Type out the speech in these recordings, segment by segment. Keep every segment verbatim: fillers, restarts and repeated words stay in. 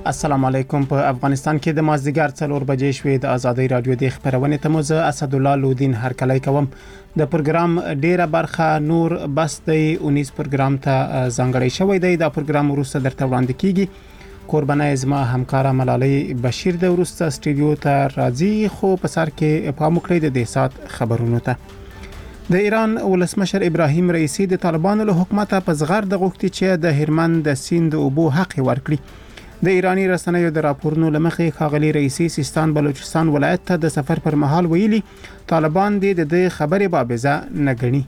السلام علیکم. په افغانستان کې د مازدیګر څلور بجې شوې د ازادي رادیو د خبرونې ته مو اسد الله لودین هرکلی کوم. د پروګرام ډیره برخه نور بس د انیس پروګرام ته ځانګړی شوی دی. دا پروګرام وروسته درته وړاندې کیږي. قربانه زما همکار ملالۍ بشیر د وروسته سټډیو ته راځي، خو په سر کې پام وکړئ د سات خبرونو ته. د ایران ولسمشر ابراهیم رئیسی د طالبانو له حکومت په زغر د غوښتي چې د هرمند د سیند اوبو حق ورکړي. د ایرانی رسنیو د راپورونو لمخې ښاغلي رئیسی سیستان بلوچستان ولایت ته د سفر پر مهال ویلي طالبان د دې خبرې بابزه نه ګڼي.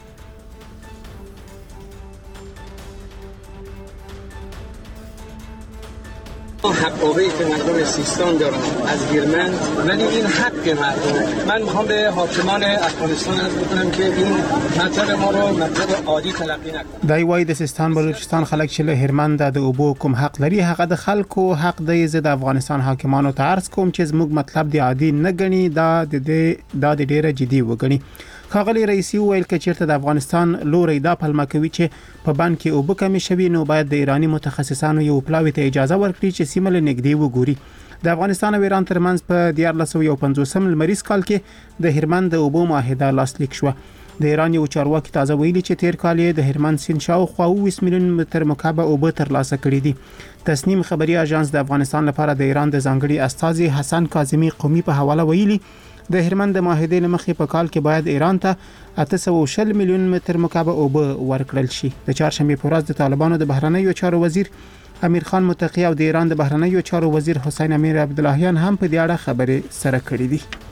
حقابه‌ای که مردم سیستان دارن از هرمند، ولی این حق مردم. من میخوام به حاکمان افغانستان عرض بکنم که این مطلب ما رو مطلب عادی تلقی نکنن. دای وای د سیستان بلوچستان خلک چې له هرمند د اوبو کوم حق لري، هغه د خلکو حق دی. زه د افغانستان حاکمانو ته عرض کوم چې زموږ مطلب دی عادي نه ګڼي، دا د دا د ډیره جدي وګڼي. ښاغلي رئیسی ویل چې چیرته د افغانستان لوري دا پلمه کوي چې په بان کې اوبه کمی شوي، نو باید د ایرانی متخصصانو یو پلاوی ته اجازه ورکړي چې سیمه له نږدې وګوري. د افغانستان او ایران ترمنځ په ألف وتسعمية وخمسين لمریز کال کې د هرمند د اوبو معاهده لاسلیک شو. د ایران یو چارواکي تازه ویلي چې تیر کال د هرمند سیند شاوخوا اووه میلیون متر مکعب اوبه ترلاسه کړي دي. تصنیم خبري اژانس د افغانستان لپاره د ایران د ځانګړي استازي حسن کاظمي قومي په حواله ویلي د هرمند د معاهدې لمخې په کال کې باید ایران ته اته سوه وشل میلیون متر مکعب اوبه ورکړل شي. د چهارشنبه په ورځ د طالبانو د بهرنیو چارو وزیر امیر خان متقی او د ایران د بهرنیو چارو وزیر حسین امیر عبداللهیان هم په دې اړه خبرې سره کړې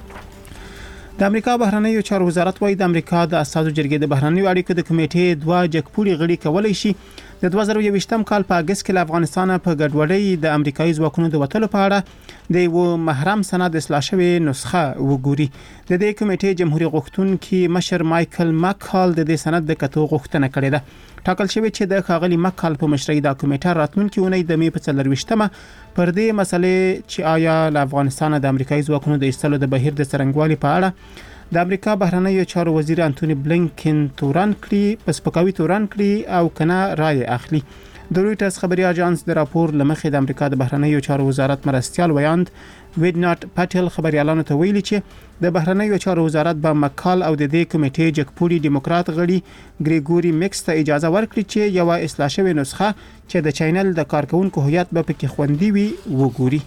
دي. د امریکا بهرنیو چارو وزارت وايي د امریکا د اساسو جرګې د بهرنیو اړیکو د کمیټې دوه جګپوړي غړي کولای شي د دوه زره یوویشتم کال په اگست کې له افغانستان په ګډوډۍ د امریکایي ځواکونو د وټلو په اړه د یو محرم سند اصلاح شوی نسخه وګوري. د دې کمیټې جمهوریت غوښتونکي مشر مایکل مکال د دې سند د کتو غوښتنه کړې ده. ټاکل شوی چې د ښاغلي مکال په مشرۍ د کمیټه راتلونکي اونۍ د می په څلرويشتمه پر دې مسلې چې آیا له افغانستان د امریکایي ځواکونو د ایستلو د بهیر د څرنګوالي په اړه د امریکا بهرنیو چارو وزیر انټونی بلینکن تورن کړي په سپکاوي تورن کړي او کنه رائے اخلي. د رويټرز خبري اژانس د راپور لمخې د امریکا د بهرنیو چارو وزارت مرستيال ویاند ویډناټ پټل خبريالانو ته ویلي چې د بهرنیو چارو وزارت به مکال او د دې کمیټې جګپوړي ډیموکرات غړي ګریګوري میکس ته اجازه ورکړي چې یو اصلاح شوی نسخه چې د چینل د کارکونکو هویت به پکې خوندي وي وګوري.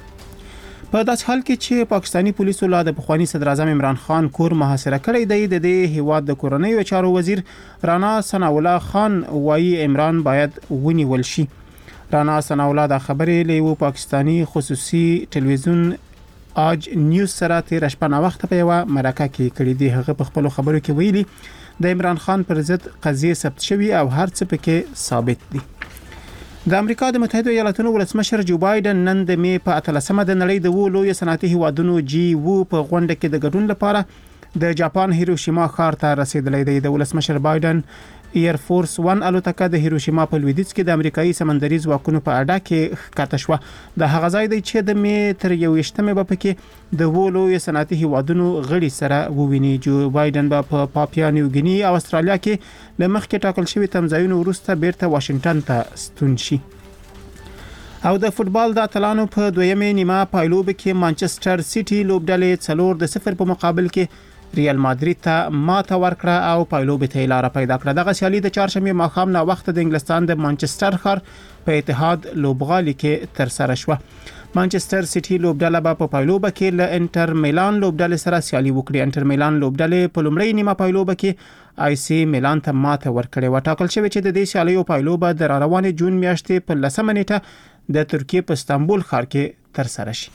په داس حال کې چې پاکستانی پولیسو لا د پخوانی صدر اعظم عمران خان کور محاصره کړی دی، د دې هیواد د کورنیو چارو وزیر رانا ثناء الله خان وايي عمران باید ونیول شي. رانا ثناء الله د خبرې له پاکستانی خصوصي ټلویزیون آج نیوز سره تیر شپه نا وخت په یو مرکه کې کړی دی. هغه په خپل خبرو کې ویلي د عمران خان پر ضد قضیه ثبت شوی او هر څه پکې ثابت دي. د امریکا د متحده ایالاتونو ولسمشر جو بایدن نن د می په اتلسمه د نړۍ د وو لوی صنعتي هیوادونو جی وو په غونډه کې د ګډون لپاره د جاپان هیروشیما ښار ته رسیدلی دی. د ولسمشر بایدن ایر فورس ون الوتکه د هیروشیما په لویدیځ کې د امریکایي سمندري ځواکونو په اډه کې ښکته شوه. د هغه ځای دی چې د می تر یوویشتمه به پکې د وو لوی صنعتي هیوادونو غړي سره وویني. جو بایدن به په پاپیا نیو ګینی او استرالیا کې له مخکې ټاکل شوی تمځایونو وروسته بیرته واشنگټن ته ستون شي. او د فوتبال د اتلانو په دویمه نیمه پایلوب کې مانچستر سیټي لوبډلې څلور د صفر په مقابل کې ریال مادرید ته ماته ورکړه او پایلوب ته لار پیدا کړه. دغه سیالي د چهارشنبه ماښام نه وخت د انګلستان د مانچستر ښار په اتحاد لوبغالي کې تر سره شوه. مانچستر سیټي لوبډله په پایلوب کې له انټر میلان لوبډلې سره سیالي وکړي. انټر میلان لوبډلې په لومړی نیمه پایلوب کې آی سی میلان ته ماته ورکړه. وټاکل شوی چې د دې سیالیو پایلوب د روانې جون میاشتې په لسمه نیټه د ترکیه په استانبول ښار کې تر سره شي.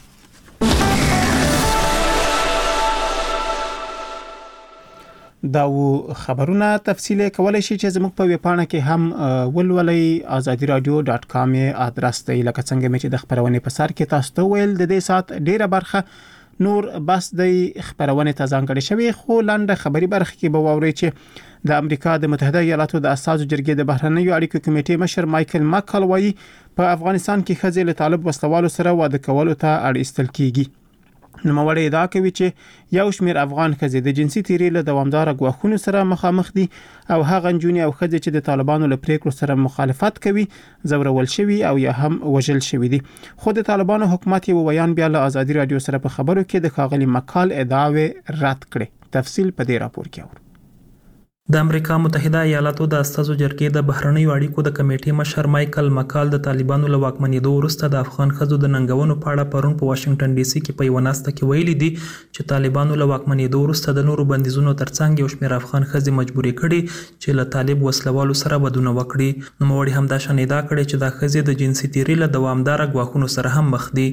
دا و خبرونه تفصیل کولای شي چې زموږ په ویبپاڼه کې هم ولولئ. azadi radio dot com ادرس دی. لکه څنګه چې د خبرونه په سر کې تاسو ته ویل د دې سات ډیره برخه نور بس د خبرونه ته ځانګړې شوی، خو لاندې خبري برخه کې به واورئ چې د امریکا د متحده ایالاتو د اساسو جرګې د بهرنیو اړیکو کمیټې مشر مایکل مکال وايي په افغانستان کې خځې له طالب وسلوالو سره واده کولو ته اړ ایستل کیږي. نوموړی ادعا کوي چې یو شمېر افغان ښځې د جنسي تیري له دوامداره ګواښونو سره مخامخ دي او هغه نجونې او ښځې چې د طالبانو له پریکړو سره مخالفت کوي ځورول شوي او یا هم وژل شوي دي. خو د طالبانو حکومت یو ویان بیا له ازادي رادیو سره په خبرو کې د ښاغلي مکال ادعاوې رد کړې. تفصیل په دې راپور کې اورو. د امریکا متحده ایالاتو د استازو جرګې د بهرنیو اړیکو د کمیټې مشر مایکل مکال د طالبانو له واکمنېدو وروسته د افغان ښځو د ننګونو په اړه پرون په واشنگټن ډي سي کې په یوه ناسته کې ویلي دي چې طالبانو له واکمنېدو وروسته د نورو بندیزونو ترڅنګ یو شمېر افغان ښځې مجبورې کړي چې له طالب وسلوالو سره ودونه وکړي. نوموړي همداشان ادعا کړې چې دا ښځې د جنسي تیري له دوامداره ګواښونو سره هم مخ دي.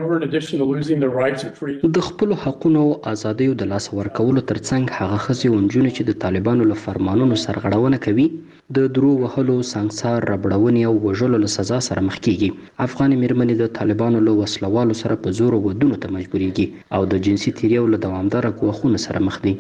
د خپلو حقونو او ازادیو د لاس ورکولو ترڅنګ هغه ښځې او نجونې چې د طالبانو له فرمانونو سرغړونه کوي د درو وهلو، سنګسار، ربړونې او وژلو له سزا سره مخ کیږي. افغاني میرمنې د طالبانو له وسلوالو سره په زور ودونو ته مجبوریږي او د جنسي تیري او له دوامداره ګواښونو سره مخ دي.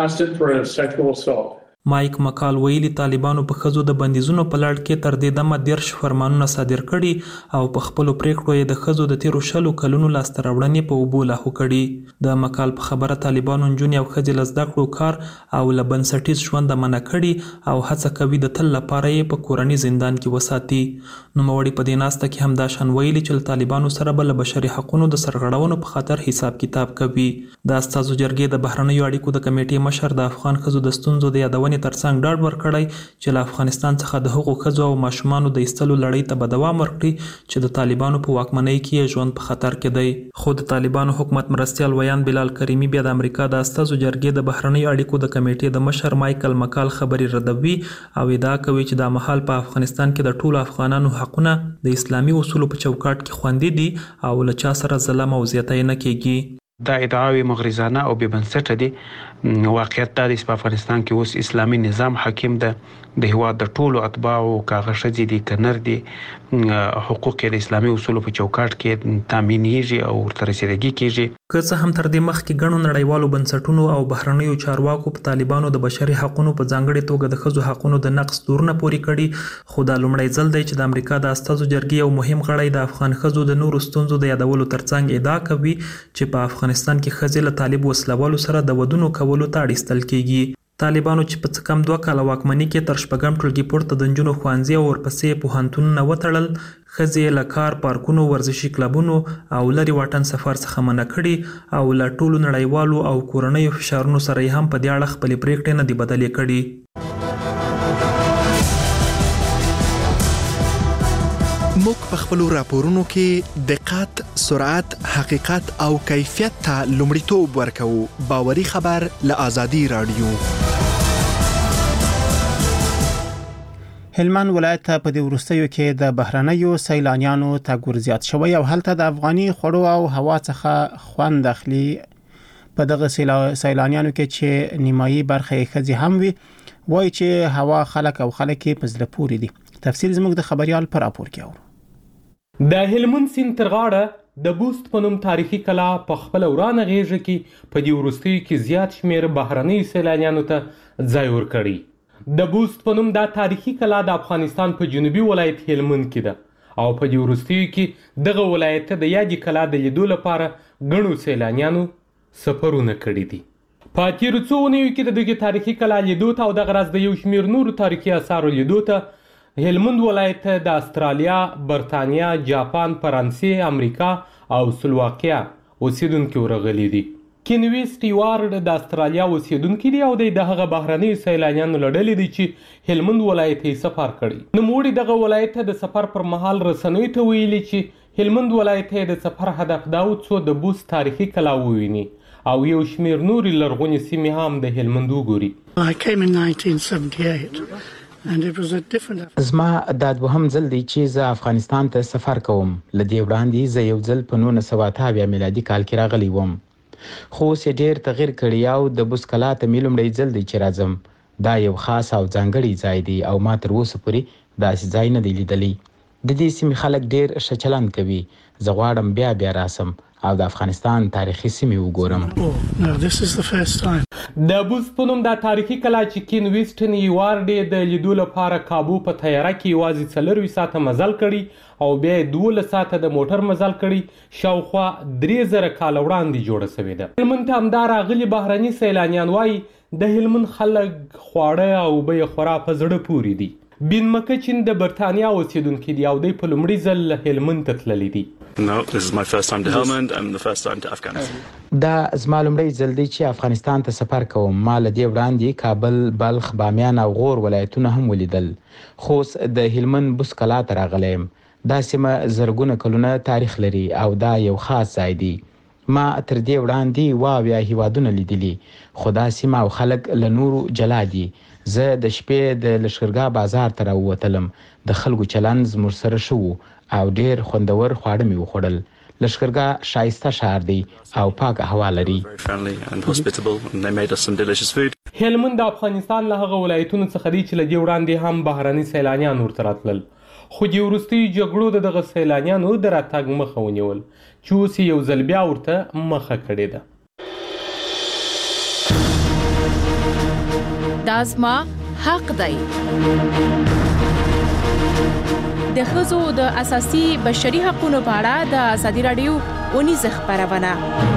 مایک مکال ویلي طالبانو په ښځو د بندیزونو په لړ کې تر دې دمه دیرش فرمانونه صادر کړي او په خپلو پریکړو یې د ښځو د تیرو شلو کلونو لاسته راوړنې په اوبو لاهو کړي. د مکال په خبره طالبانو نجونې او ښځې له زده کړو، کار او له بنسټیز ژونده منع کړي او هڅه کوي د تل لپاره یې په کورني زندان کې وساتي. نوموړي په دې ناسته کې همداشان ویلي چې له طالبانو سره به له بشري حقونو د سرغړونو په خاطر حساب کتاب کوي. د استازو جرګې د بهرنیو اړیکو د کمیټې مشر د افغان ښځو د ستونزو د یادونې ترڅنګ ډاډ ورکړی چې له افغانستان څخه د هغو ښځو او ماشومانو د ایستلو لړۍ ته به دوام ورکړي چې د طالبانو په واکمنۍ کې یې ژوند په خطر کې دی. خو د طالبانو حکومت مرستیال ویان بلال کریمي بیا د امریکا د استازو جرګې د بهرنیو اړیکو د کمیټې د مشر مایکل مکال خبرې ردوي او ادعا کوي چې دا مهال په افغانستان کې د ټولو افغانانو حقونه د اسلامي اصولو په چوکاټ کې خوندي دي او له چا سره ظلم او زیاتی نه کیږي. دا ادعاوې مغرضانه او بې بنسټه دي. واقعیت دا دی چې په افغانستان کې اوس اسلامي نظام حاکم ده. د هیواد د ټولو اتباعو کاغه ښځې دي که نر دي حقوق د اسلامي اصولو په چوکاټ کې تامینېږي او ورته رسیدګي کیږي. که څه هم تر دې مخکې ګڼو نړیوالو بنسټونو او بهرنیو چارواکو په طالبانو د بشري حقونو په ځانګړې توګه د ښځو حقونو د نقض تورونه پورې کړي، خو دا لومړی ځل دی چې د امریکا د استازو جرګې یو مهم غړی د افغان ښځو د نورو ستونزو د یادولو ترڅنګ ادعا کوي چې په افغانستان کې ښځې له طالب وسلوالو سره د ودونو کولو ته اړ ایستل کیږي. طالبانو چې په څه کم دوه کاله واکمني کې تر شپږم ټولګي پورته د نجونو ښوونځي او ورپسې پوهنتونونه وتړل، ښځې له کار، پارکونو، ورزشي کلبونو او لرې واټن سفر څخه منع کړي او له ټولو نړیوالو او کورنیو فشارونو سره یې هم په دې اړه خپلې پریکړې نه دي بدلې کړي. موږ په خپلو راپورونو کې دقت، سرعت، حقیقت او کیفیت ته لومړیتوب ورکوو. باوري خبر له ازادي رادیو. هلمند ولایت ته په دې وروستیو کې د بهرنیو سیلانیانو تګ ور زیات شوی او هلته د افغاني خوړو او هوا څخه خوند اخلي. په دغه سیلانیانو کې چې نیمایي برخه یې ښځې هم وي، وایي چې هوا خلک او خلک یې په زړه پورې دي. تفصیل زموږ د خبريال پر راپور کې اورو. د هلمند سیند تر غاړه د بوست په نوم تاریخي کلا په خپل ورانه غیږه کې په دې وروستیو کې زیات شمیر بهرني سیلانیانو ته ځای ورکړی. د بوست په نوم دا تاریخي کلا د افغانستان په جنوبي ولایت هلمند کې ده او په دې وروستیو کې دغه ولایت ته د یادې کلا د لیدو لپاره ګڼو سیلانیانو سفرونه کړي دي. په تیرو څو اونیو کې د دغه تاریخي کلا لیدو ته او دغه راز د یو شمیر نورو تاریخي اثارو لیدو ته هلمند ولایت د استرالیا، برتانیا، جاپان، فرانسې، امریکا او سلواکیا اوسیدونکي ورغلي دي. کینوي سټیوارډ د استرالیا اوسیدونکي دي او د هغه بهرني سیلانیانو له ډلې دي چې هلمند ولایت یې سفر کړی. نوموړي دغه ولایت د سفر پر مهال رسنیو ته ویلي چې هلمند ولایت د سفر هدف دا و څو د بوست تاریخي کلا وویني او یو شمیر نورې لرغونې سیمې هم د هلمند وګوري. I came in nineteen seventy-eight. زما دا دوهم ځل دی چې زه افغانستان ته سفر کوم. لدې وړاندې زه یو ځل په نولس سوه اته اویا میلادي کال کې راغلی وم، خو اوس یې ډېر تغیر کړی او د بوست کلا ته مې لومړی ځل دی چې راځم. دا یو خاص او ځانګړی ځای دی او ما تر اوسه پورې داسې ځای نه دی لیدلی. د دې سیمې خلک ډېر ښه چلند کوي. زه غواړم بیا بیا راسم او د افغانستان تاریخي سیمې وګورم. No, this is the first time. د بوست په نوم د تاریخي کلا چې کین ویسټن یوارډ د لیدو لپاره کابو په تیاره کې یوازې څلروي ساعته مزل کړي او بیا دولس ساعته د موټر مزل کړي. شاوخوا درې زره کاله وړاندې جوړه شوې ده. هلمند ته همدا راغلي بهرني سیلانیان وایي د هلمند خلک خواړه او اوبه خورا په زړه پورې دي. بین مکچن د برتانیا اوسیدونکي دي او دوی په لومړي ځل هلمند ته تللي دي. No, this is my first time to Helmand and the first time to Afghanistan. دا زما لومړی ځل دی چې افغانستان ته سفر کوم. ما له دې وړاندې کابل، بلخ، بامیان او غور ولایتونه هم ولیدل. خو د هلمند بوس کلا ته راغلی یم. دا سیمه زرګونه کلونه تاریخ لري او دا یو خاص ځای دی. ما تر دې وړاندې واویا هیوادونه لیدلي خو دا سیمه او خلک له نورو جلا دي. زه د شپې د لښکرګاه بازار ته راووتلم. د خلکو چلند زموږ سره ښه و او ډیر خوندور خواړه مې وخوړل. لښکرګاه ښایسته ښار دی او پاکه هوا لري. هلمند د افغانستان له هغه ولایتونو څخه دی چې له دې وړاندې هم بهرني سیلانیان ورته راتلل. خو د وروستیو جګړو د دغه سیلانیانو د راتګ مخه ونیول چې اوس یو ځل بیا ورته مخه کړې ده. دا زما حق دی. د ښځو د اساسي بشري حقوقو په اړه د ازادي راډیو ونیزه خبرونه.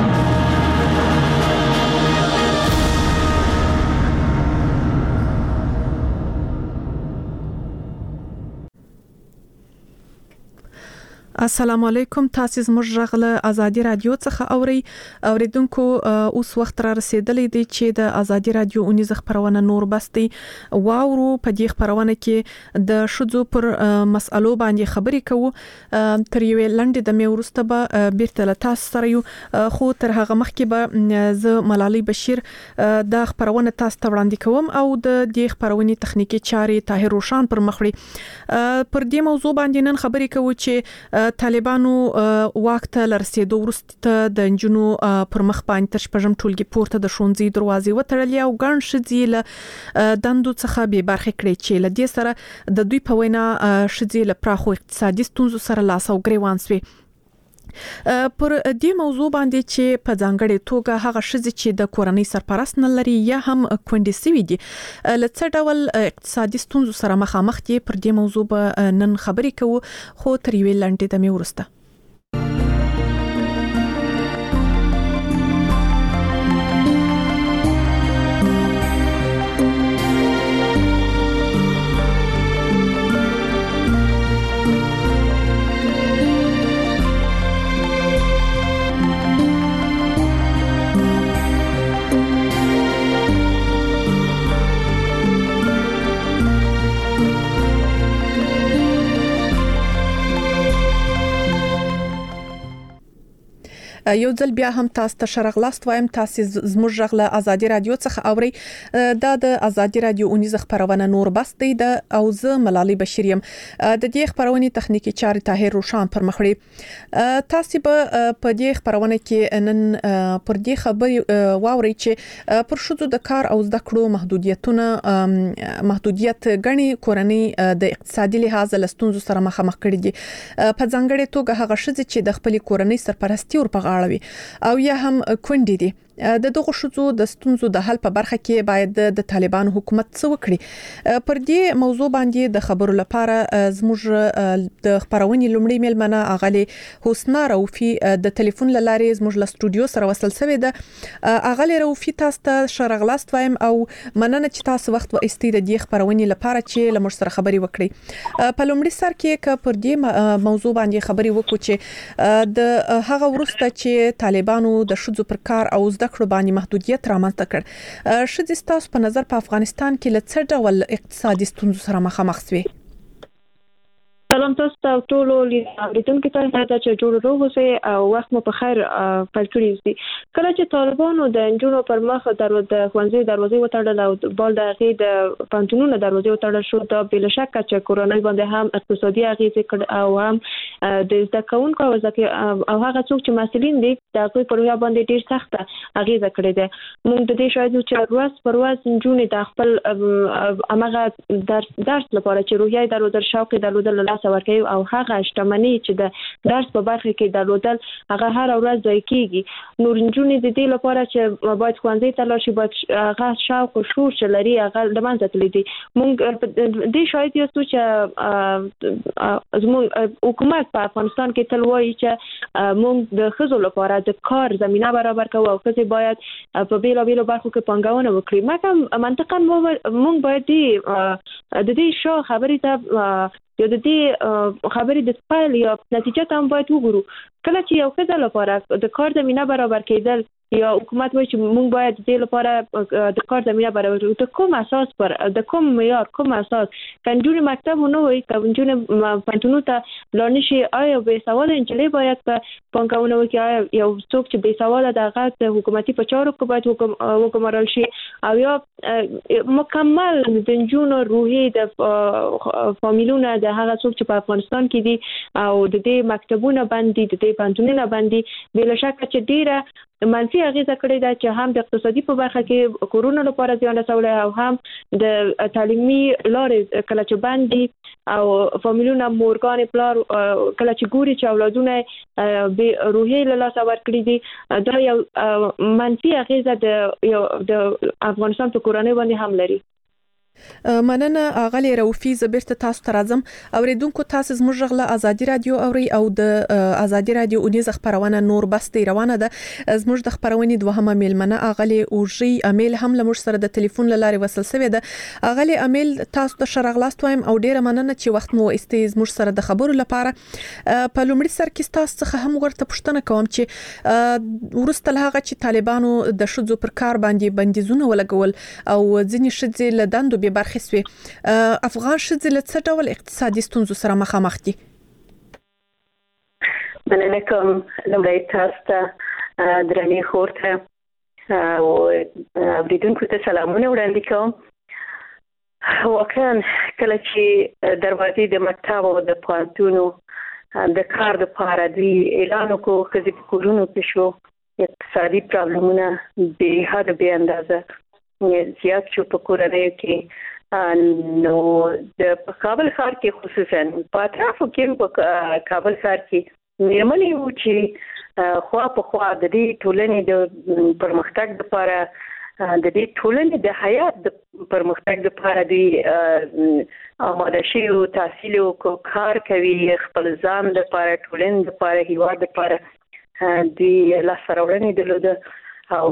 السلام علیکم. تاسو زموږ غږ له ازادي رادیو څخه اوري. اوریدونکو اوس وخت را رسیدلی دی چې د ازادي رادیو اونیزه خبرونه نور بستي واورو. په دې خبرونه کې د شذو پر مسالو باندې خبرې کوو. تر یوې لنډې د مې ورسته به بیرته له تاسو سره یو. خو تر هغه مخکې به زه ملالۍ بشیر د خبرونه تاسو ته وړاندې کوم او د دې خبرونې تخنیکی چارې طاهر روشان پر مخ وړي. پر دې موضوع باندې نن خبرې کوو چې طالبانو واک ته لرسېدو وروسته د نجونو پر مخ باندې تر شپږم ټولګي پورته د ښوونځي دروازې وتړلې او ګڼ ښځې له دندو څخه بې برخې کړې چې له دې سره د دوی په وینا ښځې له پراخو اقتصادي ستونزو سره لاس او ګریوان شوې. پر دې موضوع باندې چې په ځانګړې توګه هغه ښځې چې د کورنۍ سرپرست نه لري یا هم کونډې سوي دي له څه ډول اقتصادي ستونزو سره مخامخ دي، پر دې موضوع به نن خبرې کوو. خو تر یوې لنډې دمې وروسته یو ځل بیا هم تاسو ته شرغلاست وایم. تاسو زموږ غږ له ازادي رادیو څخه اوري. دا د ازادي رادیو اونیزه خبرونه نور بس دی د او زه ملالۍ بشیر یم. د دې خبرونې تخنیکی چارې طاهر روشان پر مخ وړي. تاسو به په دې خبرونه کې نن پر دې خبرې واوري چې پر شذو د کار او زده کړو محدودیتونه محدودیت غني کورنۍ د اقتصادي لحاظ له ستونزو سره مخامخ کړي دي. په ځانګړې توګه هغه ښځې چې د خپل کورنۍ سرپرستی ور او یا هم کونډې دي. د دغه شذو د ستونزو د حل په برخه کې باید د طالبانو حکومت څه وکړي. پر دې موضوع باندې د خبرو لپاره زموږ د خبرونې لومړی میلمنه اغلی حسنا روفي د ټلیفون لارې زموږ له سټوډیو سره وصل شوی ده. اغلی روفي تاسو ته شرغلاست وایم او مننه چې تاسو وخت و استید د دې خبرونې لپاره چې له موږ سره خبرې وکړي. په لومړي سر کې ک پر دې موضوع باندې خبرې وکړو چې د هغه ورسته چې طالبانو د شذو پر کار او زده کړو باندې محدودیت رامنځته کړ. ښځې ستاسو په نظر په افغانستان کې له څه ډول اقتصادي ستونزو سره مخامخ شوي؟ سلام تاسو ته ټول لیدونکو ته چې جوړ روغ اوسئ او وخت مو په خیر پیل کړی وي. کله چې طالبانو د نجونو پر مخ دروازه د ښوونځي دروازې وتړل او بل د هغې د پوهنتونونو دروازې وتړل شو، دا بلا شک چې کورنۍ باندې هم اقتصادي اغېزې کړ او هم د زده کوونکو او هغه څوک چې مسؤلین دي د هغوی پر روحیه باندې ډېر سخته اغېزه کړې ده. موږ د دې شاهد یو چې ورځ پر ورځ نجونې د خپل هماغه درس درس لپاره چې روحیه یې درلودل، شوق یې درلودل له لاسه ورکوي او هغه شتمني چې د درس په برخه کې درلودل هغه هره ورځ ضایع کېږي. نو نجونې د دې لپاره چې باید ښوونځي ته لاړ شي، باید هغه شوق او شور چې لري هغه له منځه تللی دي. موږ دې شاهد یاستو چې زموږ حکومت په افغانستان کې تل وایي چې موږ د ښځو لپاره د کار زمینه برابر کوو او ښځې باید په بېلابېلو برخو کې پانګونه وکړي. مګر منطقاً موږ باید د دې شا خبرې ته یا د دې خبرې د پیل یا نتیجه ته هم باید وګورو. کله چې یو ښځه لپاره د کار زمینه برابر کېدل یا حکومت وایي چې موږ باید د دې لپاره د کار زمینه برابر کړو، د کوم اساس پر د کوم معیار کوم اساس که نجونې مکتب ونه وایي، که نجونې پوهنتونونو ته لاړ نه شي، آیا بېسواده نجلۍ باید په پانګونه وکړي؟ آیا یو څوک چې بېسواده د هغه د حکومتي په چارو کې باید وګمارل شي؟ او یا مکمل د نجونو روحي د فامیلونه د هغه څوک چې په افغانستان کې دي او د دې مکتبونه بند دي، د دې پوهنتونونه بند دي، بلا شکه چې ډیره منفي اغیزه کړې ده چې هم د اقتصادي په برخه کې کورونو لپاره زیان رسولی او هم د تعلیمي لارې کله چې بند دي او فامیلونه مورګانې پلار کله چې ګوري چې اولادونه بې روحیې له لاسه ورکړي دي، دا یو منفي اغیزه د افغانستان په کورنۍ باندې هم لري. مننه اغلی روفي. زه بیرته تاسو ته راځم. اوریدونکو تاسو زموږ غږ له ازادي رادیو اوري او د ازادي رادیو اونیزه خبرونه نور بس دی روانه ده. زموږ د خبرونې دوهمه میلمنه اغلی اوجي امیل هم له موږ سره د ټلیفون له لارې وصل شوې ده. اغلی امیل تاسو ته شرغلاست وایم او ډیره مننه چې وخت مو استې زموږ سره د خبرو لپاره. په لومړي سر کې تاسو څخه هم ورته پوښتنه کوم چې ورسته له هغه چې طالبانو د ښځو پر کار باندې بندیزونه ولګول او ځینې ښځې له دندو به برخې سوې، افغان ښځې له څه ډول اقتصادي ستونزو سره مخامخ دي؟ مننه کوم. لومړی تاسو ته درنې خور ته او اوریدونکو ته سلامونه وړاندې کوم. واقعا کله چې دروازې د مکتب او د پوهنتونو د کار دپاره دوی اعلان وکړو، ښځې په کورونو کې شو، اقتصادي پرابلمونه بې حده بې اندازه زیات شو په کورنیو کې. نو د کابل ښار کې خصوصا په اطرافو کې په کابل ښار کې میرمنې وو چې خوا په خوا د دې ټولنې د پرمختګ لپاره، د دې ټولنې د حیات د پرمختګ لپاره دوی آماده شوي وو، تحصیل وکړو، کار کوي، خپل ځان لپاره، ټولنې لپاره، هیواد لپاره دوی لاسته راوړنې درلوده. او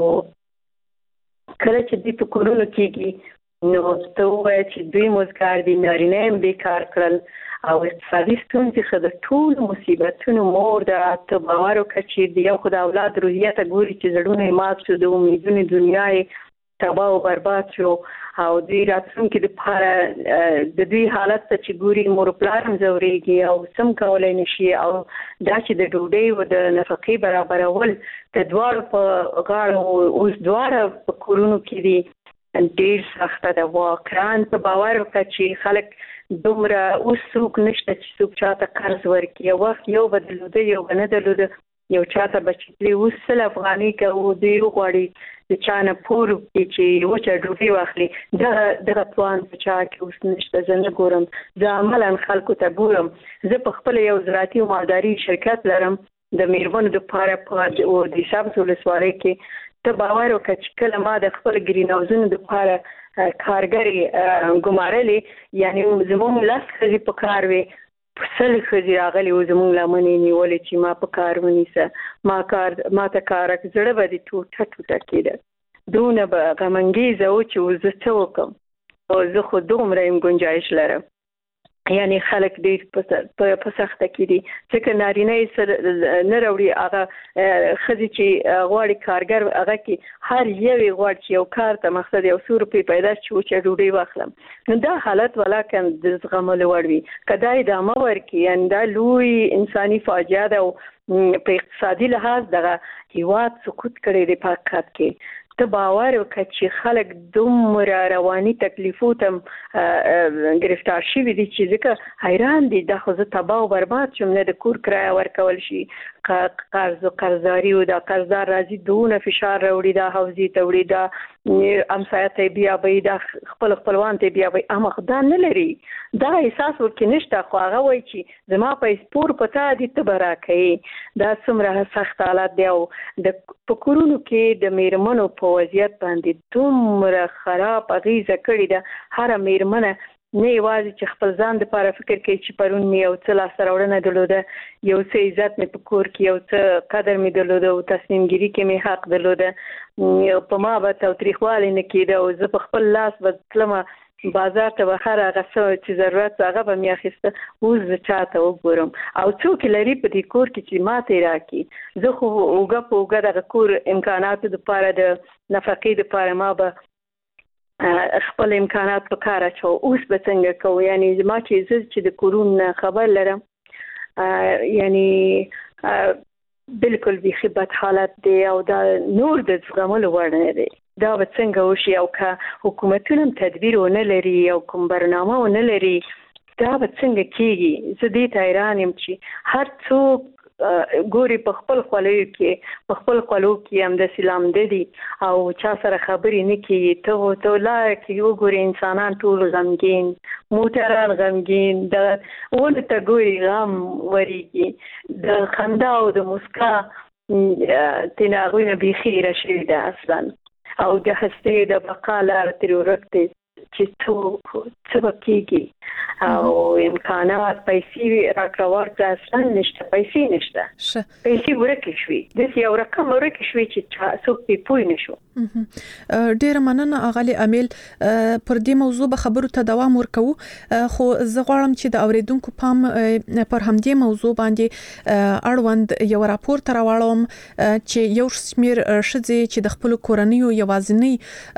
کله چې دوی په کورونو کېږي نو ته ووایه چې دوی مزګار دي، نارینه هم بیکار کړل او اقتصادي ستونزې ښه د ټولو مصیبتونو مور ده. ته باور وکړه چې د یو خو د اولاد روحیه ته ګوري چې زړونه یې مات شو، د امیدونو دنیا یې تباه او برباد شو او دوی راتلونکي دپاره د دوی حالت ته چې ګوري مور و پلار هم ځورېږي او څه هم کولی نه شي. او دا چې د ډوډۍ او د نفقې برابرول د دواړو په غاړه اوس دواړه په کورونو کې دي، ډېر سخته ده. واقعا ته باور وکړه چې خلک دومره اوس څوک نشته چې څوک چاته قرض ورکړي. یو وخت یو به درلوده یو به نه درلوده، یو چاته به چې تلې اوس سل افغانۍ کوو دوی وغواړي د چا نه پور وکړي چې وچه ډوډۍ واخلي. دغه دغه توان په چا کې اوس نشته. زه نه ګورم، زه عملا خلکو ته ګورم. زه په خپله یو زراعتي او مالداري شرکت لرم د میرمنو دپاره په د سبز ولسوالۍ کې. ته باور وکړه چې کله ما د خپل ګرین هاوزونو دپاره کارګرې ګمارلې، یعنې زموږ لس ښځې په کار وې، سل ښځې راغلې وو زموږ لمنې نیولې چې ما په کار ونیسه. ما کار ما ته کارک زړه به دې ټوټه ټوټه کېده. دونه به غمنګیزه و چې اوس زه څه وکړم او زه خو دومره یم ګنجایش لرم. یعنی خلک ډېر په سخته کې دي ځکه نارینه یې نه راوړي. هغه ښځې چې غواړي کارګر هغه کې هر یوې غواړي چې یو کار ته مقصد یو څو روپۍ پیدا شي چې ډوډۍ واخلم. نو دا حالت ولاکن د زغملو وړ وي. که دا ادامه ورکړي یعنې دا لوی انساني فاجعه ده او په اقتصادي لحاظ دغه هیواد سقوط کړی دی په حقیقت کې. ته باور وکړه چې خلک دومره رواني تکلیفو ته گرفتار شوي دي چې ځکه حیران دي. دا خو زه تباه او برباد شم، نه د کور کرایه ورکول شي، قرض و قرضداري او دا قرضدار راځي دونه فشار راوړي، دا حوزې ته وړي، دا امسایه ته بیابوي، دا خپل خپلوان ته بیابوي. اما خدا نه لري دا احساس ورکې نشته، خو هغه وایي چې زما په سپور پتا دي ته به راکوي. دا څومره سخت حالات دی. او د په کورونو کې د میرمنو په وضعیت باندې دومره خراب اغیزه کړې ده. هره میرمنه نه یوازې چې خپل ځان دپاره فکر کوي چې پرون مې یو څه لاسته راوړنه درلوده، یو څه عزت مې په کور کې، یو څه قدر مې درلوده او تصمیم ګیري کې مې حق درلوده، په ما به تاوتریخوالی نه کېده او زه په خپل لاس به تلمه بازار ته بخر هغه څه چې ضرورت هغه به مې اخیسته. اوس زه چاته وګورم او څوک لري په دې کور کې چې ماته راکړي. زه خو اوږه په اوږه دغه کور امکاناتو دپاره د نفقې دپاره ما به خپل امکانات په کار اچو. اوس به څنګه کوو؟ یعنی زما چې زه چې د کورون خبر لرم یعنی بالکل بیخي بد حالت دی او دا نور د زغملو وړ نه دی. دا به څنګه وشي؟ او که حکومتونه هم تدبیر ونه لري او کوم برنامه ونه لري دا به څنګه کېږي؟ زه دې ته حیران یم چې هر څوک ګوري په خپل خولو کې په خپل خولو کې همداسې لامده دي او چا سره خبرې نه کوي. ته ته لاره کې وګورې انسانان ټول غمګین، موټران غمګین، د ونو ته ګوري غم ورېږي، د خندا او د مسکا ترې هغوی نه بیخي هیره شوې ده اصلا. او د هستې د بقا لاره ترې ورک دی چې څوک څه به کېږي او امکانات پیسې راکړه ورکړه اصلا نشته، پیسې نشته، پیسې ورکې شوې، داسې یو رقم ورکې شوې چې څوک پرې پوه نه شو. ډېره مننه اغلې امیل. پر دې موضوع به خبرو ته دوام ورکوو، خو زه غواړم چې د اوریدونکو پام پر همدې موضوع باندې اړوند یو راپور ته راوړم چې یو شمېر ښځې چې د خپلو کورنیو یوازینۍ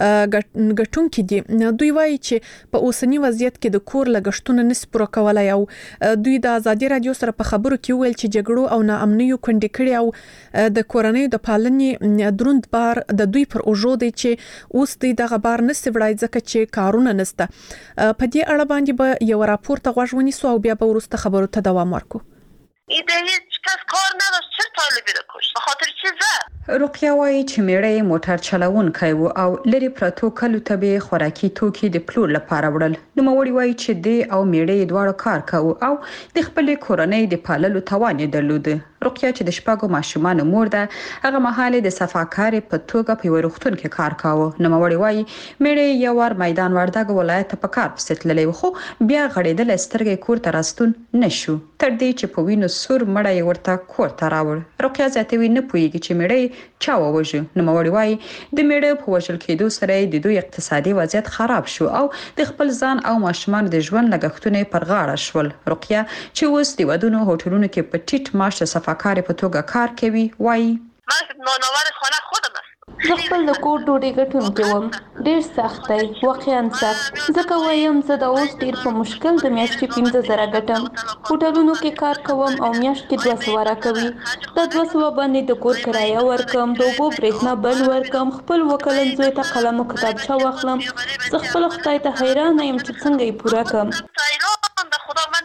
ګټونکي دي، دوی وایي چې په اوسنی وضعیت کې د کور لګښتونه نس پوره کولای. او دوی د ازادي رادیو سره په خبرو کې ویل چې جګړو او ناامنیو کندې کړي او د کورنیو د پالنې دروند بار د دوی پر اوجو دی چې اوس دوی دغه بار نسي وړای ځکه چې کارونه نسته. په دې اړه باندې به یو راپور ته غوږ ونیسو او بیا به وروسته خبرو ته دوام ورکو. ایده هیچ کس کار نداشت، چرا طالبی رو کشت؟ به خاطر چی زد؟ رقیه وایي چې میړه موټر چلوونکی و او لري پرتو کلو ته به خوراکي توکي د پلور لپاره وړل. نوموړي وایي چې دی او میړه دواړه کار کوي او د خپل کورنۍ د پاللو توان یې درلوده. رقیه چې د شپږو ماشومانو مور ده، هغه مهال د صفاکارې په توګه په یو روغتون کې کار کاوه. نوموړي وایي میړه یو ور میدان وردګ ولایت په کار پسې تللی و، خو بیا غړېدل سترګې کور ته راستون نشو تر دې چې په وینو سور مړی ورته کور ته راوړ. رقیه زیاتوي نه پوهیږي چې میړه چا ووژه. نوموړي وایي د میړه په وژل کېدو سره د دوی اقتصادي وضعیت خراب شو او د خپل ځان او ماشومان د ژوند لګښتونه پر غاړه شول. رقیه چې اوس د ودونو هوټلونو کې په ټیټ معاش صفاکارې په توګه کار کوي وایي من نانآور خانه خودم است. زه خپل د کور ډوډۍ ګټونکی وم. ډېر سخت دی، واقعا سخت. ځکه وایم زه د اوس ډېر په مشکل د میاشتې پنځه زره ګټم. هوټلونو کې کار کوم او میاشت کې دوه سوه راکوي. دا دوه سوه باندې د کور کرایه ورکم، د اوبو برېښنا بل ورکم، خپل وکلن زوی ته قلم او کتابچه واخلم. زه خپل خدای ته حیرانه یم چې څنګه یې پوره کړم.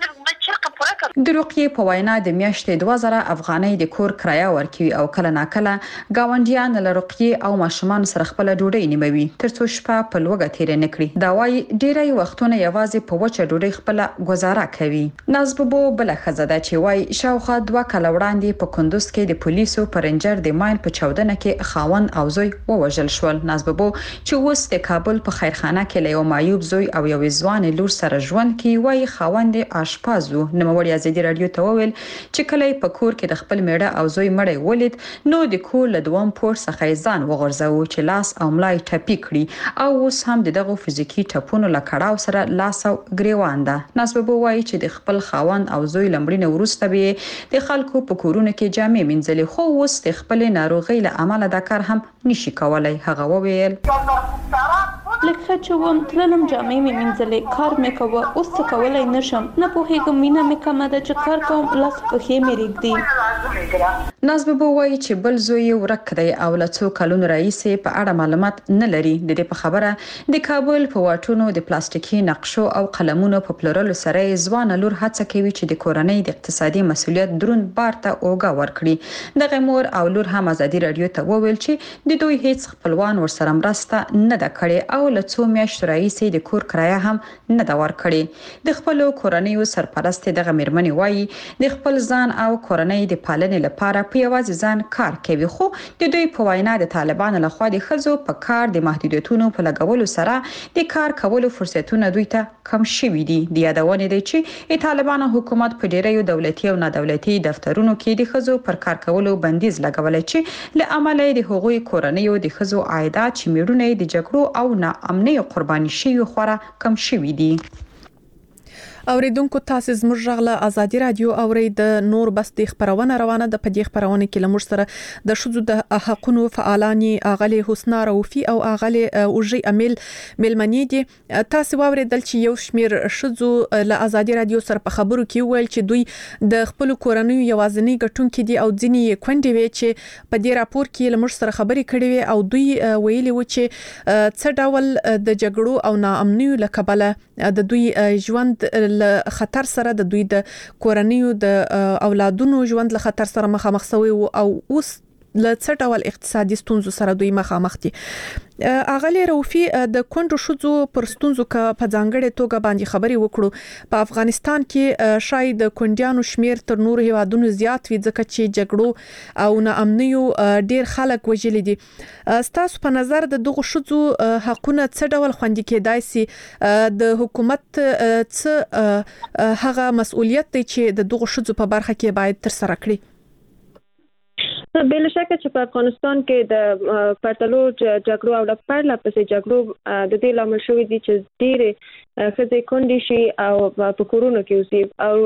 د رقیې په وینا د میاشتې دوه زره افغانۍ د کور کرایه ورکوي او کله ناکله ګاونډیان له رقیې او ماشومان سره خپل ډوډۍ نیموي ترڅو شپه په لوږه تیرې نه کړي. دا وايي ډیری وختونه یوازې په وچه ډوډۍ خپل گزاره کوي. نازببو بل ښځه ده چې وايي شاوخوا دوه کاله وړاندې په کندوز کې د پولیسو په رنجر د ماین په چاودنه کې خاوند او زوی ووژل شول. نازببو چې اوس د کابل په خیرخانه کې له یو معیوب زوی او یو ځوان لور سره ژوند کوي، وايي خاوند آشپز و. نوموړي ازادي رادیو ته وویل چې کله په کور کې د خپل میړه او زوی مړی ولید نو د کور له دوم پور څخه ځان وغورځاوه چې لاس او ملای ټپي کړي او اوس هم دغه فزیکی ټپونو له کړهو سره لاس او ګریوان ده. نازببو وايي چې د خپل خاوند او زوی لمړینه وروسته به د خلکو په کورونو کې جامې مینځلې، خو اوس د خپل ناروغۍ له امله دا کار هم نشي کولای. هغه وویل لکه چې وم تللم جامې مې مینځلې، کار مې کوه، اوس څه کولی نشم. نه پوهېږم مینه مې کمه ده چې کار کوم، لاس پښې مې ریږدي. نازبه وایي چې بل زوی ورک دی او له څو کلونو راهیسې په اړه معلومات نه لري. د دې په خبره د کابل په واټونو د پلاستیکي نقشو او قلمونو په پلورلو سره ځوان لور هڅه کوي چې د کورنۍ د اقتصادي مسولیت دروند بار ته اوګه ورکړي. دغه مور او لور هم ازادي رادیو ته وویل چې د دوی هیڅ خپلوان ورسره مرسته نه ده کړې او له څو میاشتو راهیسې د کور کرایه هم نه ده ورکړې. د خپل کورنۍ سرپرست دغه میرمنې وایي د خپل ځان او کورنۍ د پالنې لپاره په یوازې ځان کار کوي، خو د دوی په وینا د طالبانو لخوا د ښځو په کار د محدودیتونو په لګولو سره د کار کولو فرصتونه دوی ته کم شوي دي. د یادونه دی چې د طالبانو حکومت په ډیرو دولتي او نادولتي دفترونو کې د ښځو پر کار کولو بندیز لګولای چې له امله د هغوی کورنۍ او د ښځو عائدات چې میړونه د جګړو او ناامنۍ قرباني شوي خورا کم شوي دي. اوریدونکو تاسو زموږ غږ له ازادي رادیو اوري د نور بس د خبرونه روانه د پدې خبرونه کې لمر سره د شذو د حقونو فعالانی اغلی حسنا روفي او اغلی اوجي امل ملمنی دي. تاسو اوریدل چې یو شمیر شذو له ازادي رادیو سره په خبرو کې ویل چې دوی د خپل کورنۍ یوازنی ګټونکو دي او ځینی کونډې وي چې په دې راپور کې لمر سره خبرې کړې وي او دوی ویلي و چې څه ډول د جګړو او ناامنۍ لکبله د دوی ژوند له خطر سره د دوی د کورنیو د اولادونو ژوند له خطر سره مخامخ شوی او اوس له څه ډول اقتصادي ستونزو سره دوی مخامخ دي. اغلی روفي د کونډو شذو پر ستونزو ک په ځانګړې توګه باندې خبري وکړو. په افغانستان کې شاید کونډیانو شمیر تر نورو هیوادونو زیات وي ځکه چې جګړو او ناامنیو ډیر خلک وژلي دي. ستاسو په نظر د دغه شذو حقونه څه ډول خوندي کېدای سي؟ د حکومت څه هغه مسؤلیت دی چې د دغه شذو په برخه کې باید تر سره کړي؟ بل شک چې په افغانستان کې د پرتلو جګړو او د پرله پسې جګړو د دې لامل شوی دي چې ډېر خځې کونډې شي او په کورونو کې اوسي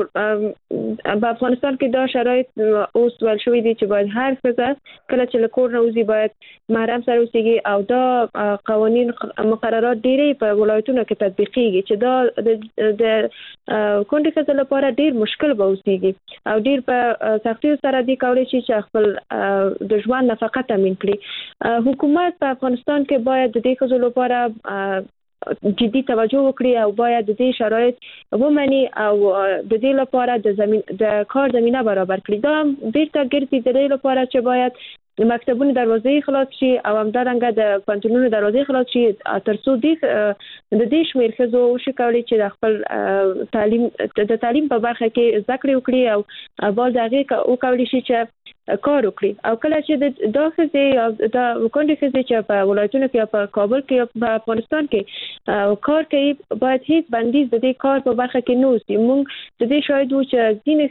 او په افغانستان کې دا شرایط اوس ول شوی دي چې باید هر ښځه کله چې له کور نه وځي باید محرم سره اوسېږي او دا قوانین مقررات ډېرې په ولایتونو کې تطبیقېږي چې دا د کونډې ښځو لپاره ډېر مشکل به اوسېږي او ډېر په سختیو سره دي کولی شي چې خپل د ژوند نفقه تامین کړي. حکومت په افغانستان کې باید د دې ښځو لپاره جدي توجه وکړي او باید د دې شرایط ومني او د دې لپاره د زمين د کار زمينه برابر کړي. دا بیرته ګرځي د دې لپاره چې باید د مکتبونو دروازې خلاص شي او همدارنګه د پانتونونو دروازې خلاص شي ترڅو د دې شمیر ښځو شي کولی چې د خپل تعلیم د تعلیم په برخه کې زده کړې وکړي او باز هغه او کولی شي چې کار وکړي. او کله چې د داخلي یا د کونډې ښځې چې په ولایتونو کې په کابل کې په افغانستان کې کار کوي باید هیڅ بندیز د دې کار په برخه کې نه وي. موږ د دې شاهد وو چې ځینې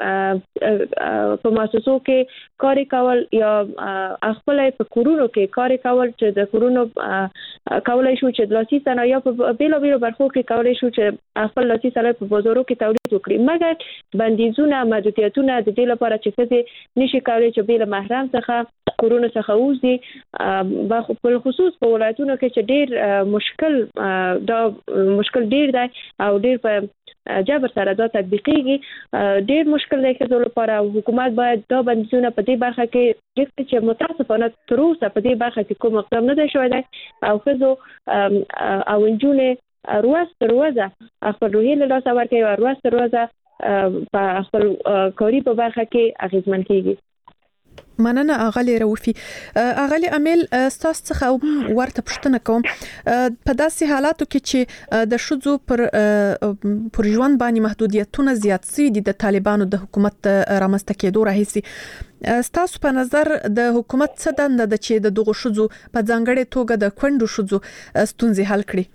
ښځې په مؤسسو کې کار کول یا خپل په کورونو کې کار کول چې د کورونو کولای شو چې د لاسي صنایع په بیل بیل برخو کې کولای شو چې خپل لاسي صنایع په بازارو کې تولید وکړي، مګر بندیزونه محدودیتونه د دې لپاره چې ښځې نشي کولای چې بیل محرم څخه کورونو څخه وځي په خصوص په ولایتونو کې چې ډیر مشکل دا مشکل ډیر دی او ډیر په جبر سره دا تطبیقېږي، ډیر مشکل دی ښځو لپاره. حکومت باید دا بندیزونه په دې برخه کې چې متاسفانه تر اوسه په دې برخه کې کوم اقدام نه دی شوی دی او ښځو او نجونې روز تر روزه خپل روحي له لاسه ورکوي او روز تر روزه په خپل کاري په برخه کې اغیزمن کیږي. مننه اغلی روفي. اغلی امیل ستاسو څخه ورته پوښتنه کوم په داسې حالاتو کې چې د شذو پر پر ژوند باندې محدودیتونه زیات سي دي د طالبانو د حکومت رامنځته کېدو راهیسي، ستاسو په نظر د حکومت څه دنده ده چې د دغو شذو په ځانګړې توګه د کونډو شذو ستونزې حل کړي؟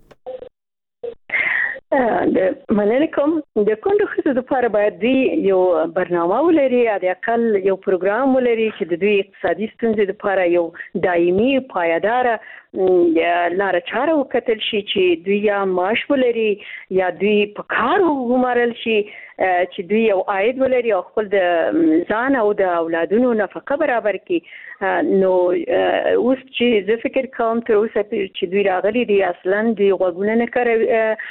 د مننه کوم. د کونډو ښځو لپاره باید دوی یو برنامه ولري، د اقل یو پروګرام ولري چې د دوی اقتصادي ستونزې لپاره یو دایمي پایدار لار چاره وکتل شي چې دوی یا معاش ولري یا دوی په کار وګمارل شي چې دوی یو عاید ولري او خپل د ځان او د اولادونو نفقه برابر کړي. نو اوس چې زه فکر کوم تر اوسه چې دوی راغلي دي اصلا دوی غوږونه نه کوي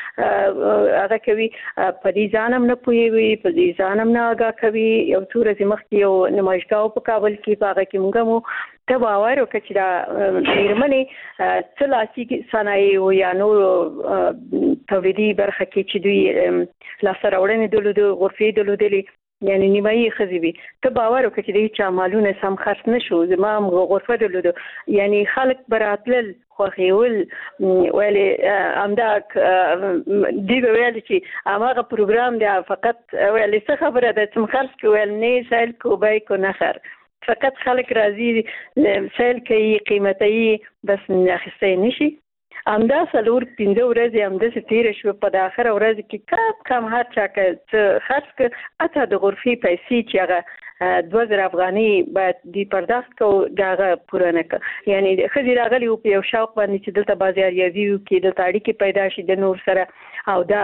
هغه کوي په دې ځانم نه پوهیږي په دې ځانم نه آگاه کوي. یو څو ورځې مخکې یو نمایشګاه په کابل کې په هغه کې موږ مو ته باور وکړه چې دا میرمنې څه لاسي صنایع یا نور تولیدي برخه کې چې دوی لاسته راوړنې درلودې غرفې درلودلې یعنی نیمایي ښځې وي ته باور وکړه چې د چا مالونه سم خرڅ نه شو زما غرفه درلوده یعنی خلک به راتلل خوښېول ویلې همدا دوی به ویل چې هماغه پروګرام دی فقط ویلې څه خبره ده څه خرڅ کړو ویل نه سیل کو بای کو نخر فقط خلک راځي سیل کوي قیمتي بس اخیستی نشي. همدا څلور پنځه ورځې همداسې تېره شوه په د اخره ورځ کې کم کم هر چا که څه خرڅ کړ حتی د غرفې پیسې چې هغه دوه زره افغانۍ باید دوی پرداخت کړو د هغه پوره نه کړ. یعنې ښځې راغلي وو په یو شوق باندې چې دلته بازاریابي وکړي دلته اړیکې پیدا شي د نور سره او دا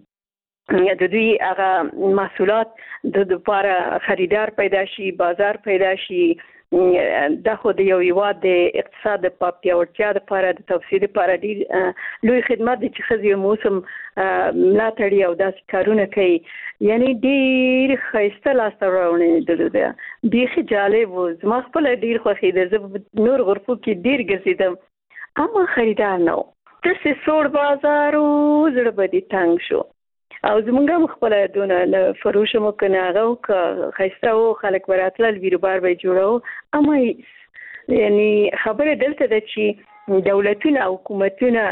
د دوی هغه محصولات د لپاره خریدار پیدا شي بازار پیدا شي. دا خو د یو هیواد د اقتصاد د پیاوړتیا لپاره د توسعې لپاره ډېر لوی خدمت دی چې ښځې موسم ملاتړي او داسې کارونه کوي. یعنی ډېر ښایسته لاسته راوړنې درلوده بیخي جالب و زما خپله ډېر خوښېده. زه نور غرفو کې ډېر ګرځېدم اما خریدار نه و داسې سوړ بازار و زړه به دې تنګ شو او زمونږ هم خپله دونه له فروشه مو که نه هغه و که ښایسته و خلک به راتلل بیروبار به یې جوړو اما یعنی خبره دلته ده چې دولتونه او حکومتونه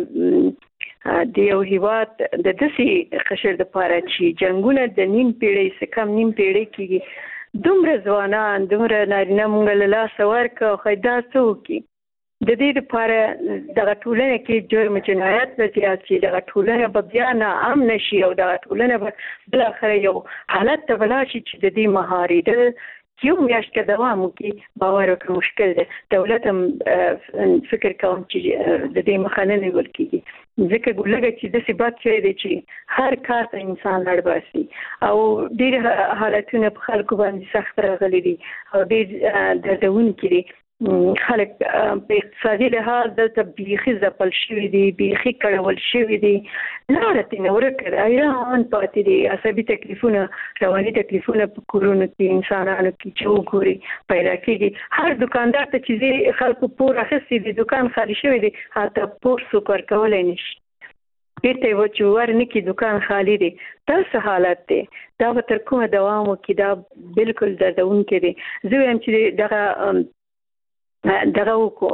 د یو هیواد د داسې قشر دپاره چې جنګونه د نیم پیړۍ څه کم نیم پیړۍ کېږي دومره ځوانان دومره نارینه مونږ له لاسه ورکړه او ښایي دا څه وکړي. د دې لپاره دغه ټولنه کې جرم جنایت به زیات شي دغه ټولنه به بیا ناامنه شي او دغه ټولنه به بالاخره یو حالت ته ولاړ شي چې د دې مهارېدل یو میاشت که دوام وکړي باور وکړه مشکل دی. دولت هم فکر کوم چې د دې مخه نه نیول کېږي ځکه ګولګه چې داسې بد شی دی چې هر کار ته انسان لړ باسي او ډېر حالتونه په خلکو باندې سخت راغلي دي او ډېر دردونکي دي. خلک په اقتصادي لحاظ دلته بیخي ځپل شوي دي بیخي کړول شوي دي لاره ترې ورکه ده حیران پاتې دي عصبي تکلیفونه رواني تکلیفونه په کورونو کې انسانانو کې چې وګوري پیدا کېږي. هر دکاندار ته چې خلکو پور اخیستی دي دکان خالي شوی دی حتی پور څوک ورکولی نشي بیرته یې چې ور نه کړي دکان خالي دی. دا څه حالت دی دا به تر کومه دوام وکړي دا بالکل دردونکی دی. زه وایم چې دغه دغه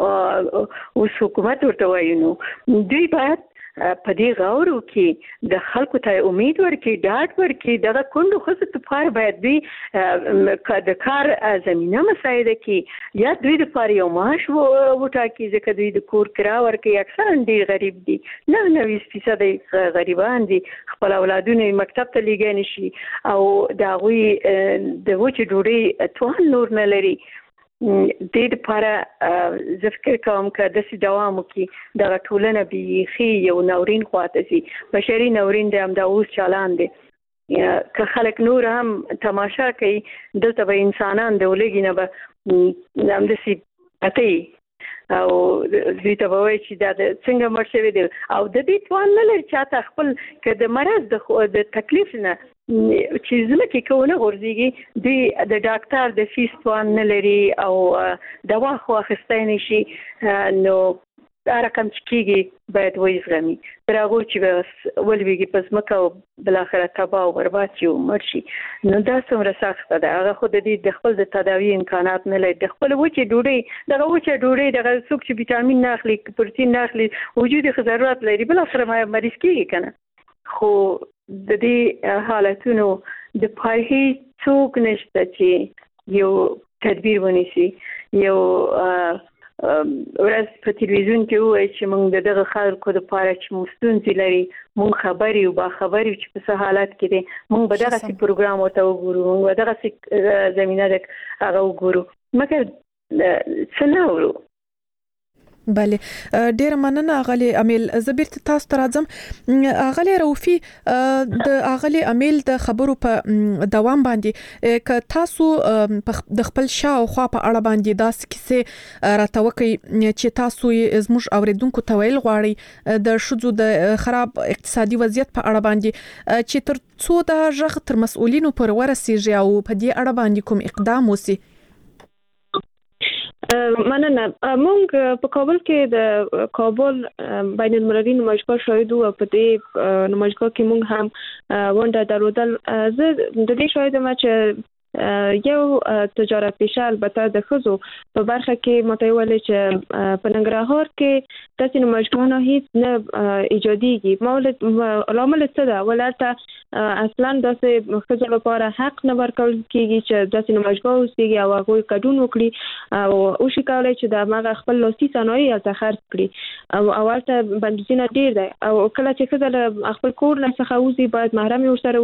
اوس حکومت ورته وایو نو دوی باید په دې غور وکړي د خلکو ته امید ورکړي ډاډ ورکړي دغه کونډو ښځو لپاره باید دوی د کار زمینه مساعده کړي یا دوی لپاره یو معاش وټاکي ځکه دوی د کور کرا ورکوي اکثرا ډېر غریب دي نهه نوي فیصده غریبان دي خپل اولادونه مکتب ته لیږی نه شي او د هغوی د وچې ډوډۍ توان نور نه لري. دې لپاره زه فکر کوم که داسې دوام وکړي دغه ټولنه بیخي یو ناورین خواته ځي. بشري ناورین دی همدا اوس چالان دی که خلک نور هم تماشا کوي دلته به انسانان د ولږي نه به همداسې پته او دوی ته به وایي چې دا د څنګه مړ شوي دی او د دې توان نه لري چاته خپل که د مرض د تکلیف نه چې ځمکې که ونه غورځېږي دوی د ډاکټر د فیس توان نه لري او دوا خو اخیستی نه شي نو دا رقم چې کېږي باید ویې زغمي تر هغو چې به ولوېږي په ځمکه او بالاخره تباه او برباد شي او مړ شي نو دا څومره سخته ده. هغه خو د دې د خپل د تداوي امکانات نه لري د خپل وچې ډوډۍ دغه وچه ډوډۍ دغه څوک چې ویټامین نه اخلي پروټین نه اخلي وجود یې ضرورت لري بالاخره مریض کېږي که نه خو د دې حالتونو د پای هیڅ څوک نشته چې یو تدبیر ونیسي. یو ورځ په تلویزیون کې ووایي چې موږ د دغه خلکو دپاره چې مو ستونزې لري موږ خبر یو باخبر یو چې په څه حالت کې دی موږ به دغسې پروګرام ورته وګورو موږ به دغسې زمینه د هغه وګورو مګر څه نه اورو. بله ډیر مننه اغلی امیل زبیرت تاسو ته راځم اغلی روفي د اغلی امیل د خبرو په دوام باندې ک تاسو د خپل شاو خوا په اړه باندې داس کیسه راتوکي چې تاسو زموږ اوریدونکو ته ویل غواړي د شذو د خراب اقتصادي وضعیت په اړه باندې چې تر څو د ژغ تر مسؤلینو پر ورسیږي او په دې اړه باندې کوم اقدام وسی. مننه. مونږ په کابل کې د کابل بین المللي نمایشګاه شاهد او په دې نمایشګاه کې مونږ هم ونډه درلودل. زه د دې شاهد ما چې یو تجارت پیشه البته د خزو په برخه کې متویل چې په ننګرهار کې تاسو نمایشګاه هیڅ نه ایجاديږي. مولد علامه ستدا ولرته اصلا داسې خزو لپاره حق نه ورکول کیږي چې داسې نمایشګاه وسیږي او هغه کډون وکړي او او شي کولای چې د ماغه خپل لاسي صنایع یا تخرج کړي او اولته بندیزونه ډیر دي او کله چې خزل خپل کور نه څخه وځي باید محرم ورسره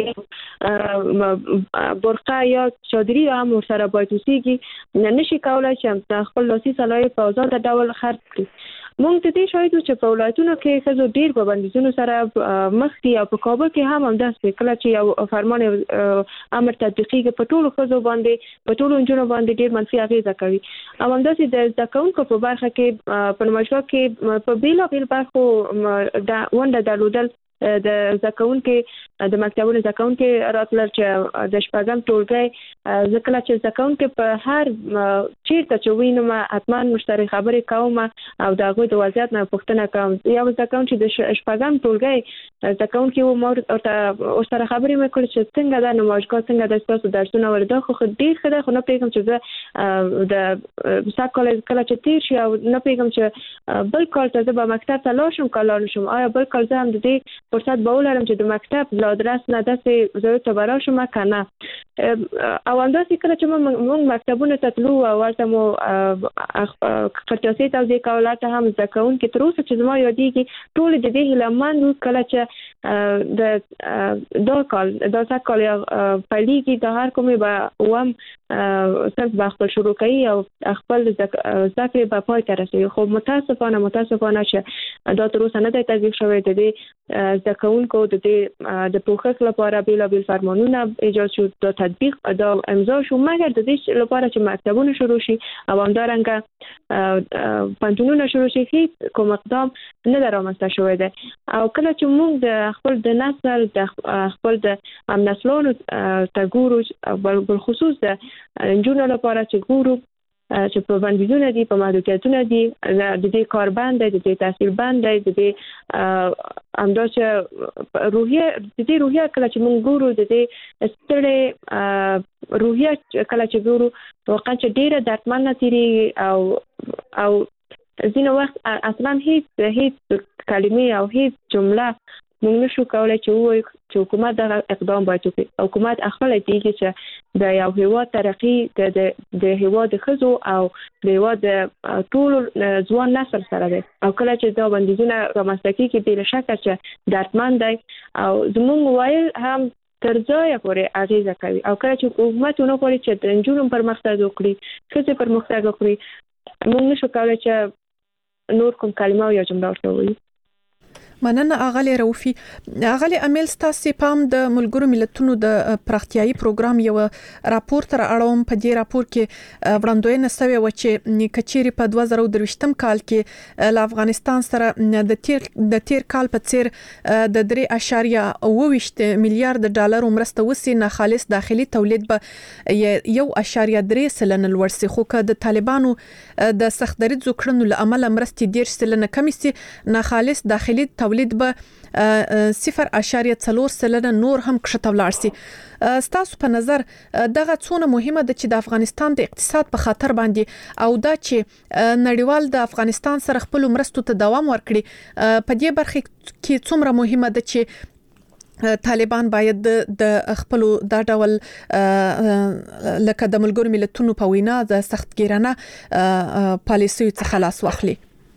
وسیږي برقه یا چادري هم ورسره باید وسیږي نشي کولای چې خپل لاسي صنایع په آزاد ډول خرج کړي. مونږ ته دې شاهد چې په ولایتونو کې خزو ډیر په بندیزونو سره مخ دي او په کابل کې هم همداسې کله چې یو فرمان امر تطبیقي په ټولو خزو باندې په ټولو انجونو باندې ډیر منفي اغیزه کوي او همداسې د ځکهونکو په برخه کې په نمایشګاه کې په بیلا بیل برخو د ونډه درلودل د ځکهونکو د مکتبونو ځکهونکو راتلل چې د شپږم ټولګي ځکه چې ځکهونکو په هر چیرته چې وینم حتما مشتري خبرې کوم او دغه د وضعیت نه پوښتنه کوم. یو ځکهونکو چې د شپږم ټولګي ځکهونکو مور او سره خبرې وکړي چې څنګه د نمایشګاه څنګه د تاسو درسونه ورده خو ډیر ښه ده خو نه پیغام چې د ساکل کله چې تیر شي او نه پیغام چې بل کال ته به مکتب ته لاړ شم کال شم آیا بل کال زه هم د دې فرصت به ولرم چې د مکتب له آدرس نه داسې زه ته برا شم کنه او انداسې کله چې موږ مکتبونه ته تلو او ورته مو خرطاسي توزیع کولاته هم ځکهون کې تر اوسه چې زما یادېږي ټول د دې لمن کله چې د دا کال دا سکال یا پلیږي د هر کومه به وم صرف با خپل شروع کوي او خپل ذکر به پای ته رسوي خو متاسفانه متاسفانه چې دا تر اوسه نه دی تطبیق شوی د دې ځکهونکو د دې د پوښښ لپاره بیل بیل فرمانونه ایجاد شو د تطبیق دا امضا شو مګر د دې لپاره چې مکتبونه شروع شي او همدارنګه پانتونونه شروع شي هیڅ کوم اقدام نه درامسته شوی دی او کله چې موږ د خپل د نسل د خپل د ام نسلونو ته ګورو بل خصوص د انجونو لپاره چې ګورو چې په بندیزونه دي په محدودیتونه دي د دې کار بند دی د دې تحصیل بند دی د دې همداسې روحیه د دې روحیه کله چې موږ ګورو د دې ستړي روحیه کله چې ګورو واقعا چې ډیره دردمنه تیریږي او او ځینې وخت اصلا هیڅ هیڅ کلمې او هیڅ جمله موږ نشو کولای چې وایو چې حکومت دغه اقدام باید وکړي. حکومت خپل دیږي چې د یو هیواد ترقی د د هیواد خزو او د هیواد ټول ځوان نسل سره دی او کله چې دا بندیزونه رامنځته کیږي بل شک چې دردمن دی او زموږ وایي هم تر ځای پورې اغیزه کوي او کله چې حکومت ونه کوي چې د انجونو پرمختګ وکړي خزه پرمختګ وکړي موږ نشو کولای چې نور کوم کلمه یا جمله ورته مننه اغلی روفي. اغلی امیل ستاسو پام د ملګرو ملتونو د پراختیایي پروګرام یو راپور تر اړوم په دې راپور کې وړاندوینه شوی و چې کچيري په دوه زره درویشتم کال کې ل افغانستان سره د تیر د تیر کال په څیر د درې اشاریه اوه ویشت میلیارډ ډالر مرسته وسی نه خالص داخلي تولید به یو اشاریه درې سلنه لوړ سي خو که د طالبانو د سخت دریځ کړنو لامل مرستې ډیر سلنه کمی سي نه خالص داخلي تولید به صفر اشاریه څلور سلنه نور هم کښته ولاړ سي. ستاسو په نظر دغه څونه مهمه ده چې د افغانستان د اقتصاد په خاطر باندې او دا چې نړیوال د افغانستان سره خپل مرستو ته دوام ورکړي په دې برخه کې څومره مهمه ده چې طالبان باید د خپل دا ډول لکه د ملګرو ملتونو په وینا د سختګیرانه پالیسیو څخه لاس واخلي.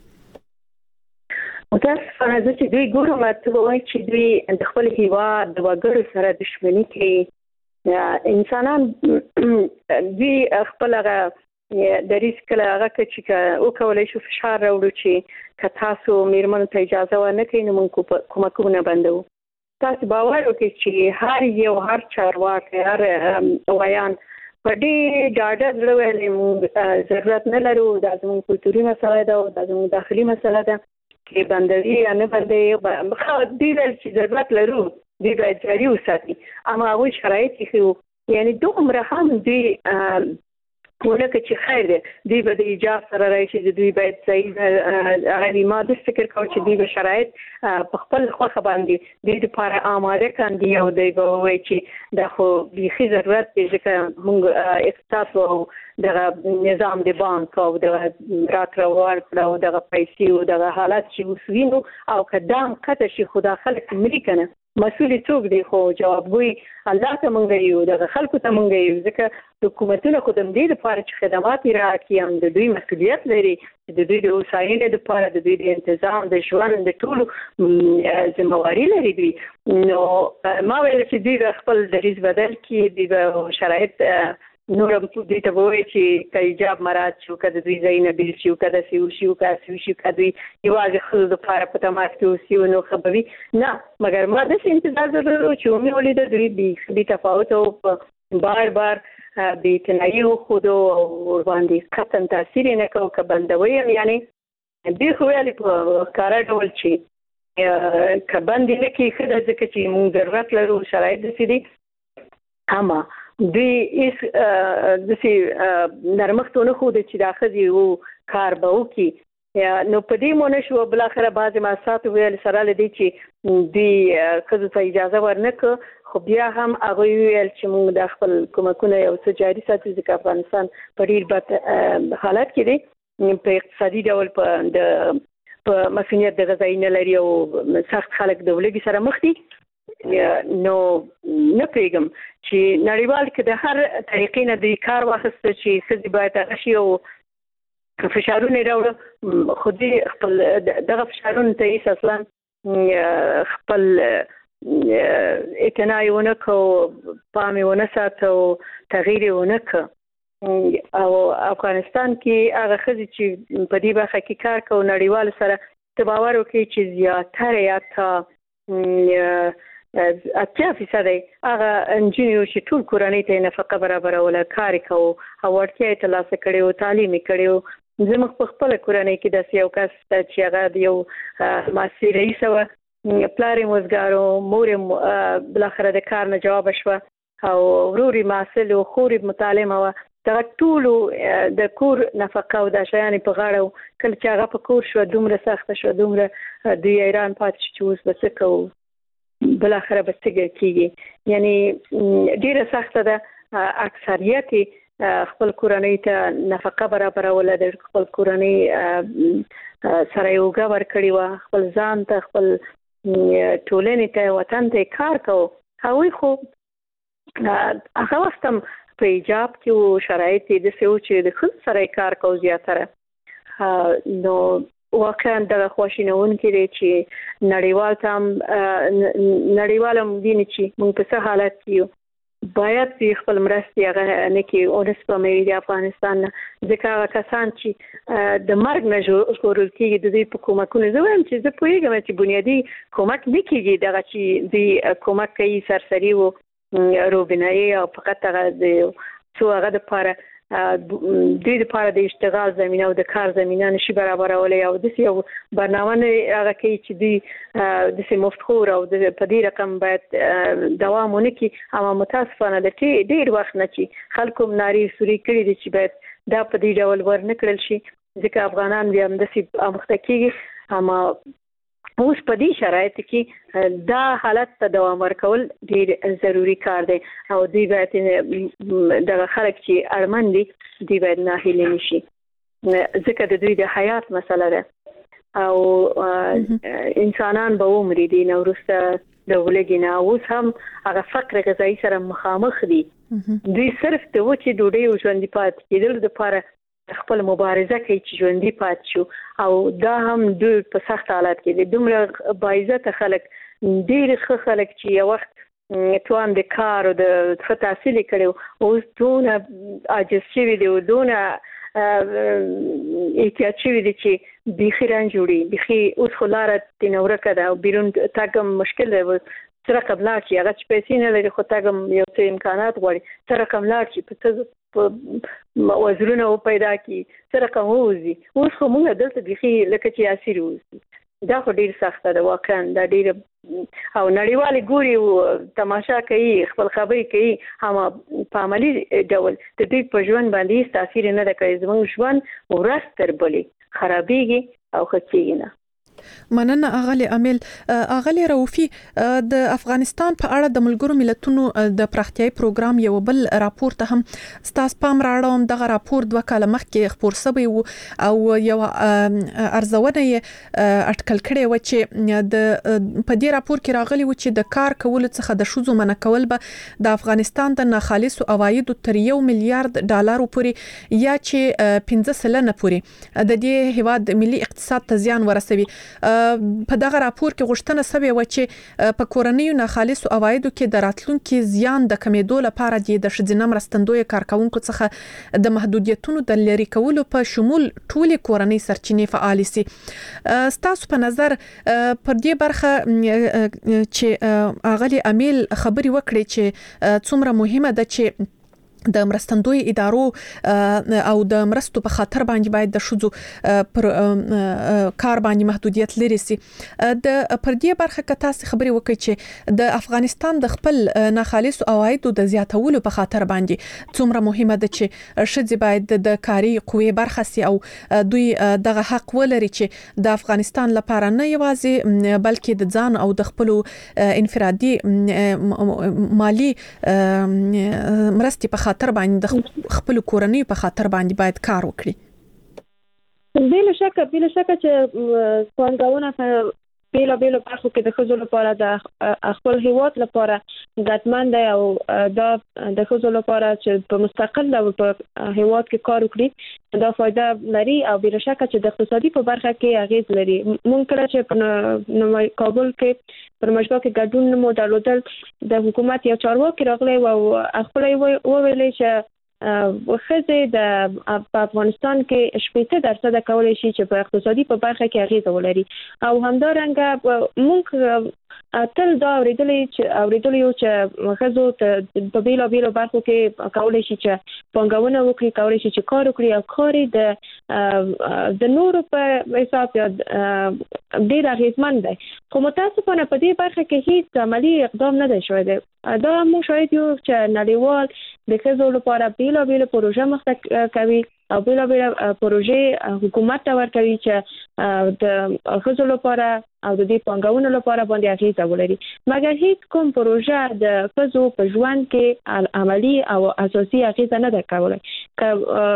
متاسفانه زه چې دوی ګورم ته وایي چې دوی د خپل هیواد د وګړو سره دښمني کوي انسانان دوی خپل د ریسک کله هغه چې او کولای شو فشار راوړو چې که تاسو میرمنو ته اجازه ورنه کړئ نو موږ کومکونه بندوو. تاسو باور وکړئ چې هر یو هر چارواکي هر ویان په دې ډاډه زړه ویلي موږ ضرورت نه لرو، دا زموږ کلتوري مسله ده او دا زموږ داخلي مسله ده کې بندوي یا نه بندوي. دې ویل چې ضرورت لرو دې باید جاري وساتي، اما هغوی شرایط یې یعنی دومره هم دوی ولکه چې خیر دی دوی به د ایجاب سره راشي، دوی باید صحیح هغه ما د فکر کوم چې دوی به شرایط په خپل خوښه باندې دوی لپاره آماده کاندي او دوی به وایي چې دا خو بیخي ضرورت دی ځکه موږ اقتصاد او دغه نظام د بانک او دغه راکړه ورکړه او دغه پیسې او دغه حالات چې اوس وینو او که دا هم قطع شي خو دا خلک مري که نه مسؤل څوک دی؟ خو جوابګوی الله ته مونږ یو، دغه خلکو ته مونږ یو، ځکه حکومتونه خو د دې لپاره چې خدمات یې راکړي هم د دوی مسؤلیت لري چې د دوی د هوساینې لپاره د دوی د انتظام د ژوند د ټولو ذمهواري لري دوی. نو ما ویل چې دوی به خپل دریځ بدل کړي، دوی به شرایط نورم دوی ته وایي چې که ایجاب مراعات شي، که د دوی ځایونه بیل شي، که داسې وشي، که هسې وشي، که دوی یوازې ښځو دپاره په تماس کې اوسي نو ښه به وي. نه، مګر ما داسې انتظار درلودو چې ومې ولیده دوی بې تفاوت او په بار بار بې اعتنایي وښودو او ورباندې قطعا تاثیر یې نه کوو که بندوي یم. یعنې دوی خو ویلې په ښکاره ډول چې که بند یې نه کړي ښه ده ځکه چې موږ ضرورت لرو شرایط داسې دي. اما دوی هیڅ داسې نرمښت ونه ښوده چې دا ښځې و کار به وکړي. نو په دې مو نه شو بالاخره بعضې محصولاتو ویل سره له دې چې دوی ښځو ته اجازه ورنه کړه، خو بیا هم هغوی ویل چې موږ د خپل کومکونه یو څه جاري ساتو ځکه افغانستان په ډېر بد حالت کې دی، په اقتصادي ډول په د په مسؤلیت د غذایي نه لري او سخت خلک د ولږې سره مخ دي. نو نه پوهېږم چې نړیوال که د هر طریقې نه دوی کار واخیسته چې ښځې باید هغه شي او فشارونه یې راوړه، خو دوی خپل دغه فشارونو ته هېڅ اصلا خپل اعتنا یې ونه کړو، پام یې ونه ساته او تغییر یې ونه کړ. او افغانستان کې هغه ښځې چې په دې برخه کې کار کوي نړیوالو سره ته باور وکړي چې زیاتره یا تا اتیا فیصد هغه نجونې چې ټول کورنۍ ته نفقه برابروله، کار یې کوو او وړتیا یې ترلاسه کړې وو، تعلیم یې کړی وو. زموږ په خپله کورنۍ کې داسې یو کس شته چې هغه د یو مؤسسې رئیسه وه، پلار یې مزګار و، مور یې بالاخره د کار نه جوابه شوه او ورور یې محصل و، خور یې متعلمه وه. دغه ټولو د کور نفقه او دا شیان یې په غاړه و. کله چې هغه په کور شوه دومره سخته شوه، دومره دوی حیران پاتې شو چې اوس به څه کوو، بالاخره به څه کېږي. یعنې ډېره سخته ده. اکثریت خپل کورنۍ ته نفقه برابروله، د خپل کورنۍ سره یې اوږه ورکړې وه، خپل ځان ته، خپل ټولنې ته، وطن ته کار کوو. هغوی خو هغه وخت هم په ایجاب کې وو، شرایط یې داسې وو چې د ښځو سره یې کار کوو زیاتره. نو واقعا دغه خواشینونکی دی چې نړیوال ته هم نړیوال هم ویني چې موږ په څه حالت کې یو. باید چې خپل مرستې هغه نه کړي او نه سپموي د افغانستان نه، ځکه هغه کسان چې د مرګ نه ژغورل کېږي د دوی په کومکونو. زه وایم چې زه پوهېږم چې بنیادي کومک نه کېږي، دغه چې دوی کومک کوي سرسري و روبنایي او فقط هغه د څو هغه دپاره دوی لپاره د اشتغال زمینه او د کار زمینه نشي برابرولی او داسې یو برنامه نه هغه کوي چې دوی داسې مفتخور او په دې رقم باید دوام ونه کړي. اما متاسفانه د ډېر وخت نه چې خلکو هم نارې سوري کړي دي چې باید دا په دې ډول ورنه کړل شي، ځکه افغانان بیا همداسې اموخته کېږي. اما اوس په دې شرایطو کې دا حالت ته دوام ورکول ډېر ضروري کار دی او دوی باید دغه خلک چې اړمن دي دوی باید ناهیلي نه شي، ځکه د دوی د حیات مسله ده او انسانان به ومري دي نه وروسته د ولږې نه. اوس هم هغه فقر غذایي سره مخامخ دي. دوی صرف د وچې ډوډۍ او ژوندي پاتې کېدلو دپاره خپل مبارزه کوي چې ژوندي پاتې شو او دا هم دوی په سخت حالت کې دي. دومره باعزته خلک، ډېر ښه خلک چې یو وخت توان د کار او د ښه تحصیل یې کړی اوس دونه عاجز شوي دي او دونه احتیاط شوی دی چې بيخي ران جوړي بيخي اوس خلاره تنوره کده او بیرون تاګم مشکل دی سره قبلات چې هغه پیسې نه لري خو تاګم یو څه امکانات غواړي سره قبلات چې په وزرونه پیدا کی سره کوم وزي اوس خو موږ دلته بيخي لکه چې اسیر وزي دا خو ډیر سخت ده واقعا دا ډیر او نړیوال ګوري تماشا کوي خپل خبري کوي هم په عملی ډول د دې په ژوند باندې تاثیر نه ده کوي زموږ ژوند ورستر بلی خرابېږي او خچېږي نه مننه اغلی امیل اغلی روفي د افغانستان په اړه د ملګرو ملتونو د پراختیاي پروګرام یو بل راپور ته هم ستاس پام راړوم دغه راپور دوه کاله مخکې خبر سوی او یو ارزونه یې اټکل کړي و چې د په دې راپور کې راغلی و چې د کار کول څخه د شوزو منع کول به د افغانستان د ناخالص عواید تر یو میلیارډ ډالر پورې یا چې پنځه سلنه پورې د دې هیواد ملي اقتصاد ته زیان ورسوي په دغه راپور کې غوښتنه شوې و چې په کورنیو ناخالص عوایدو کې د راتلونکو زیان د کمیدو لپاره د ښځینه مرستندوی کارکونکو څخه د محدودیتونو د لري کولو په شمول ټولي کورنۍ سرچینې فعال سي. ستاسو په نظر پر دې برخه چې اغلی امیل خبري وکړي چې څومره مهمه ده چې د مرستندوی ادارو او د مرستو په خاطر باندې باید د شوزو پر کار باندې محدودیت لري سي د پر دې برخه کې تاسو خبري وکړي چې د افغانستان د خپل ناخالص عواید د زیاتولو په خاطر باندې څومره مهمه ده چې شذ باید د کاری قوی برخه سي او دوی دغه حق ولري چې د افغانستان لپاره نه یوازې بلکې د ځان او د خپل انفرادي مالی مرستي په خاطر باندې خپل کورنۍ په خاطر باندې باید کار وکړي. بلا شک بلا شک چې پانګونه په بیلا بیلا برخو کې د ښځو لپاره د خپل هیواد لپاره ګټمن دی او دا د ښځو لپاره چې په مستقل ډول په هیواد کې کار وکړي دا فائدہ لري او بلا شک چې د اقتصادي په برخه کې اغیز لري. مونږ کله چې په کابل کې پر مشروع کې ګډون مو درلودل د حکومت یو چارواکي راغلی او خپل وویل چې وخزه د افغانستان کې شپږ درصد کولای شي چې په اقتصادي په برخه کې اغیز ولري او همدارنګه موږ تل دا اوریدلې چې اوریدلې یو چې غزو ته په بیلا بیلا برخو کې کولای شي چې پنګونه وکړي کولای شي چې کار وکړي او کار د د نورو په حساب یا ډیر اغیزمن دی خو متاسفانه په دې برخه کې هیڅ عملی اقدام نه دی شوی دی. دا مو شاید یو چې نړیوال د ښځو لپاره بیلا بیلا پروژه مخته کوي او بیلا بیلا پروژه حکومت ته ورکوي چې د ښځو لپاره او د دې پنګونو لپاره باندې اغیز ولري مګر هیڅ کوم پروژه د ښځو په ژوند کې عملی او اساسي اغیز نه ده کولای. که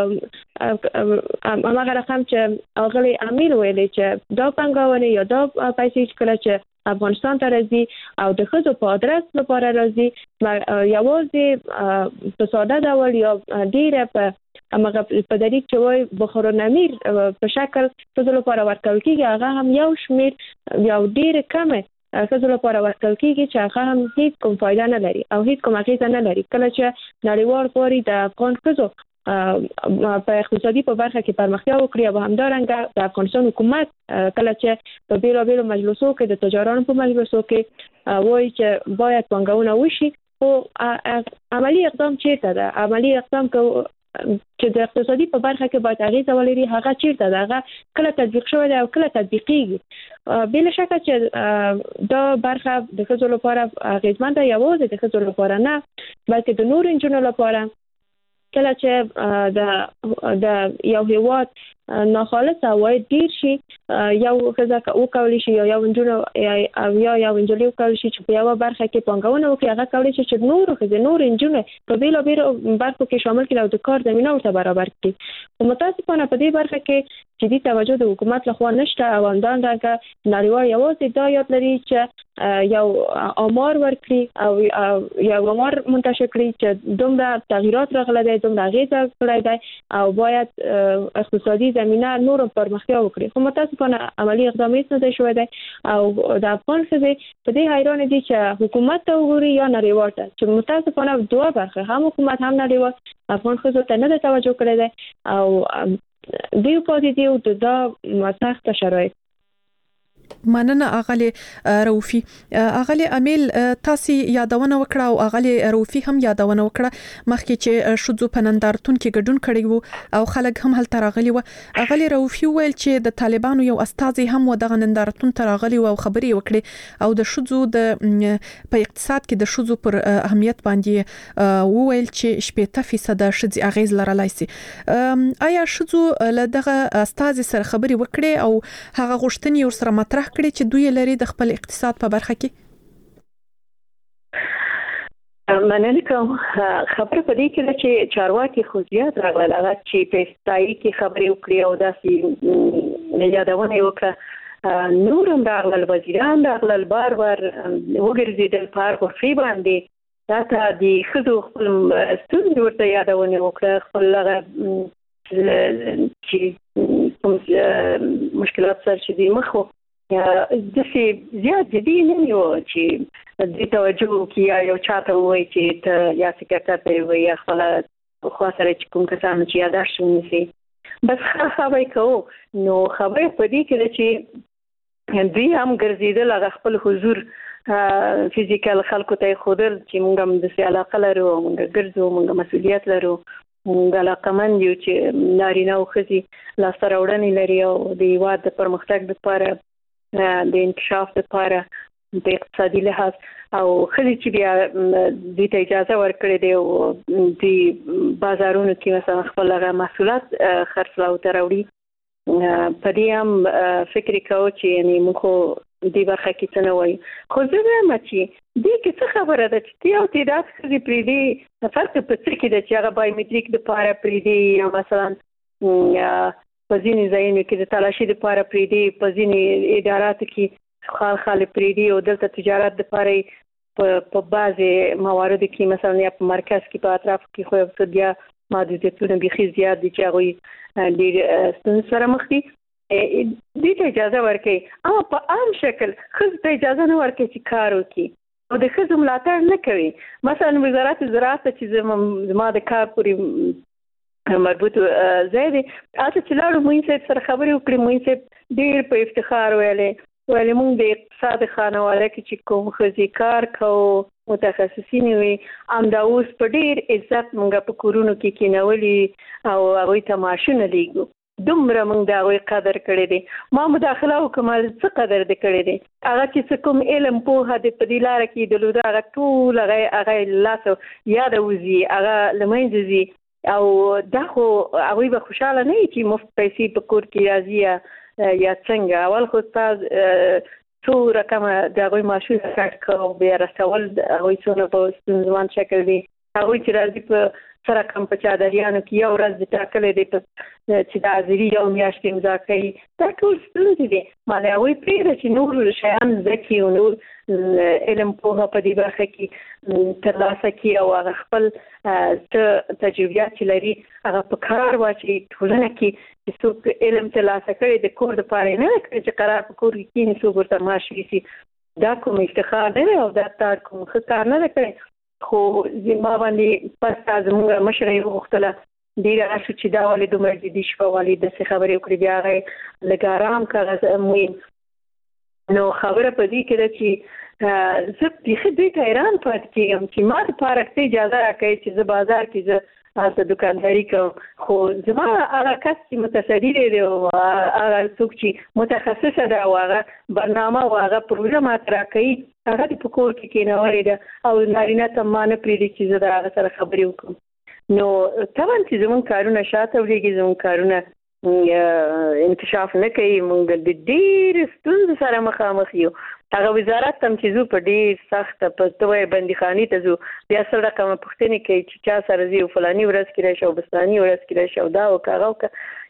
هغه رقم چې اغلی امیل ویلي چې دا پنګونه یا دا پیسې کله چې افغانستان ته راځي او د ښځو په ادرس لپاره راځي یوازې په ساده ډول یا ډیره په امغه په دریک چې وای بخورنامیر په شکل ښځو لپاره ورکول کیږي هغه هم یو شمیر یو ډیره کمه ښځو لپاره ورکول کیږي چې هغه هم هیڅ کوم فائدہ نه لري او هیڅ کوم اغیز نه لري. کله چې نړیوال غوړي د افغان ښځو په اقتصادي په برخه کې پرمختیا وکړي او همدارنګه د افغانستان حکومت کله چې په بیلو بیلو مجلسو کې د تجارانو په مجلسو کې وایي چې باید پنګونه وشي او عملی اقدام چیرته ده عملی اقدام چې د اقتصادي په برخه کې باید اغیز ولري هغه چیرته ده هغه کله تطبیق شوی دی او کله تطبیقیږي. بلا شک چې دا برخه د ښځو لپاره اغیزمن ده یوازې د ښځو لپاره نه بلکې د نورو نجونو لپاره کله چې د د یو هیواد ناخالص عواید ډیر شي یو ښځه وکولای شي یا یو نجونه او یا یو نجلې وکولای شي چې په یو برخه کې پنګونه وکړي هغه کولای شي چې نور ښځې نور نجونه په بیلا بیلا برخو کې شامل کړي او د کار زمينه ورته برابر کړي. متاسفانه په دې برخه کې جدي توجه د حکومت لخوا نشته او همدارنګه نړیوال یوازې دا یاد لري چې یو امر ورکړي او یو امر منتشر کړي چې دومره تغیرات راغلي دي، دومره غیزه کړی دی او باید اقتصادي زمینه نور پرمختیا وکړي. خو متاسفانه عملی اقدام هیڅ نه دی شوی دی او د افغان ښځې په دې حیران دي چې حکومت ته وګوري یا نړیوال ته، چې متاسفانه دوه برخه هم حکومت هم نړیوال افغان ښځو ته نه توجه کړی دی او دیو پاتې دی او دا سخت شرایط. مننه اغلی روفي. اغلی امیل تاسو یادونه وکړه او اغلی روفي هم یادونه وکړه مخکې چې شذو په نندارتون کې ګډون کړی وو او خلک هم هلته راغلي وو. اغلی روفي ویل چې د طالبانو یو استاذ هم و دغه نندارتون ته راغلی وو او خبرې وکړي او د شذو د په اقتصاد کې د شذو پر اهمیت باندې وویل چې شپږ فیصد شذې اغیز لرلای شي. آیا شذو له دغه استاذ سره خبرې وکړي او هغه غوښتنې ور سره مطرح کړي چې دوی لري د خپل اقتصاد په برخه کې؟ مننه کوم. خبره په دې کې چې چارواکي خو زیات راغلل، هغه چې په استایي کې خبرې وکړي او داسې یادونه وکړه. نور هم راغلل، وزیران راغلل، بار بار وګرځېدل په هر غرفې باندې. دا ته د ښځو خپل ستونزې ورته یادونه وکړه، خپل هغه چې کوم مشکلات سره چې دوی مخ وو داسې زیات جدي نه وي چې دې توجه وکړي یا یو چاته ووایي چې ته یا سکرټر ته ووایي یا خپله خوا سره چې کوم کسان چې یاداشت ونیسي. بس ښه خبرې کوو. نو خبرې په دې کې ده چې دوی هم ګرځېدل، هغه خپل حضور فزیکل خلکو ته یې ښودل چې موږ هم داسې علاقه لرو او موږ ګرځو، موږ مسؤلیت لرو، موږ علاقمند یو چې نارینه او ښځې لاسته راوړنې لري او د هېواد د پرمختګ دپاره د انکشاف لپاره د اقتصادي لحاظ او ښځې چې بیا دوی ته اجازه ورکړې دی او د بازارونو کې مثلا خپل هغه محصولات خرڅلاو ته راوړي. په دې هم فکر کوو چې یعنې موږ خو دې برخه کې څه نه وایو. خو زه وایم چې دې کې څه خبره ده چې یو تعداد ښځې پرېږدي، فرق په څه کې ده چې هغه بایومټریک دپاره پرېږدي یا مثلا په ځینې ځایونو کې د تلاشي دپاره پرېږدي، په ځینې اداراتو کې خال خال پرېږدي او دلته تجارت دپاره په بعضې مواردو کې مثلا یا په مرکز کې په اطرافو کې خو یو څه بیا محدودیتونه بیخي زیات دي چې هغوی ډېر ستونزو سره مخ دي. دې ته اجازه ورکوي اما په عام شکل ښځو ته اجازه نه ورکوي چې کار وکړي او د ښځو ملاتړ نه کوي. مثلا وزارت زراعت چې زما د کار پورې مربوط ځای دی، هلته چې لاړو معین صاحب سره خبرې وکړې، معین صاحب ډېر په افتخار ویلې ویلې موږ د اقتصاد خانواده کې چې کوم ښځې کار کوو متخصصین وي همدا اوس په ډېر عزت موږ په کورونو کې کېنولي او هغوی ته معاشونه لیږو. دومره موږ د هغوی قدر کړی دی. ما مداخله وکړم څه قدر دې کړی دی، هغه چې څه کوم علم پوهه دې په دې لاره کې درلوده هغه ټول هغه هغه لاسه یاده وځي، هغه له منځه ځي او دا خو هغوی به خوشحاله نه وي چې مفت پیسې په کور کې راځي یا څنګه. اول خو ستا څو رقمه د هغوی معاشونه کټ کړه او بیا رسول د هغوی څونه په ستونزمن شکل دي. هغوی چې راځي په څه رقم په چادریانو کې یو ورځ د ټاکلی دی چې د حاضري یو میاشت امضا کوي، دا ټول ستونزې دي. مالی هغوی پرېږده چې نور شیان زده کړي او نور علم پوهه په دې برخه کې ترلاسه کړي او هغه خپل څه تجربیات چې لري هغه په کار واچوي ټولنه کې چې څوک علم ترلاسه کړي د کور دپاره یې نه ده کړی چې قرار په کور کې کښېني څوک ورته معاش ویسي. دا کوم افتخار نه دی او دا تا کوم ښه کار نه ده کړی. خو زما باندې پس تا زموږ مشره یې وغوښتله ډېره ښه چې دا ولې دومره جدي شوه، ولې داسې خبرې وکړې. بیا هغه یې لږ ارام کړه مهم. نو خبره په دې کې ده چې زه بیخي دوی ته حیران پاتې کېږم چې ما دپاره څه اجازه راکوي چې زه بازار کې زه هلته دوکانداري کوم. خو زما هغه کس چې متصدي دی او هغه څوک چې متخصصه ده او هغه برنامه او هغه پروژه ماته راکوي هغه دې په کور کې کېنولې ده او نارینه ته ما نه پرېږدي چې زه د هغه سره خبرې وکړم. نو طبعا چې زموږ کارونه شاته وړېږي، زموږ کارونه انکشاف نه کوي، موږ د ډېرې ستونزو سره مخامخ یو. هغه وزارت ته هم چې ځو په ډېر سخته په ته وایې بندیخانې ته ځو بیا څه رقمه پوښتنې کوي چې چا سره ځي او فلاني ورځ کې راشي او بستاني ورځ کې راشي او دا وکړه هغه وکړه.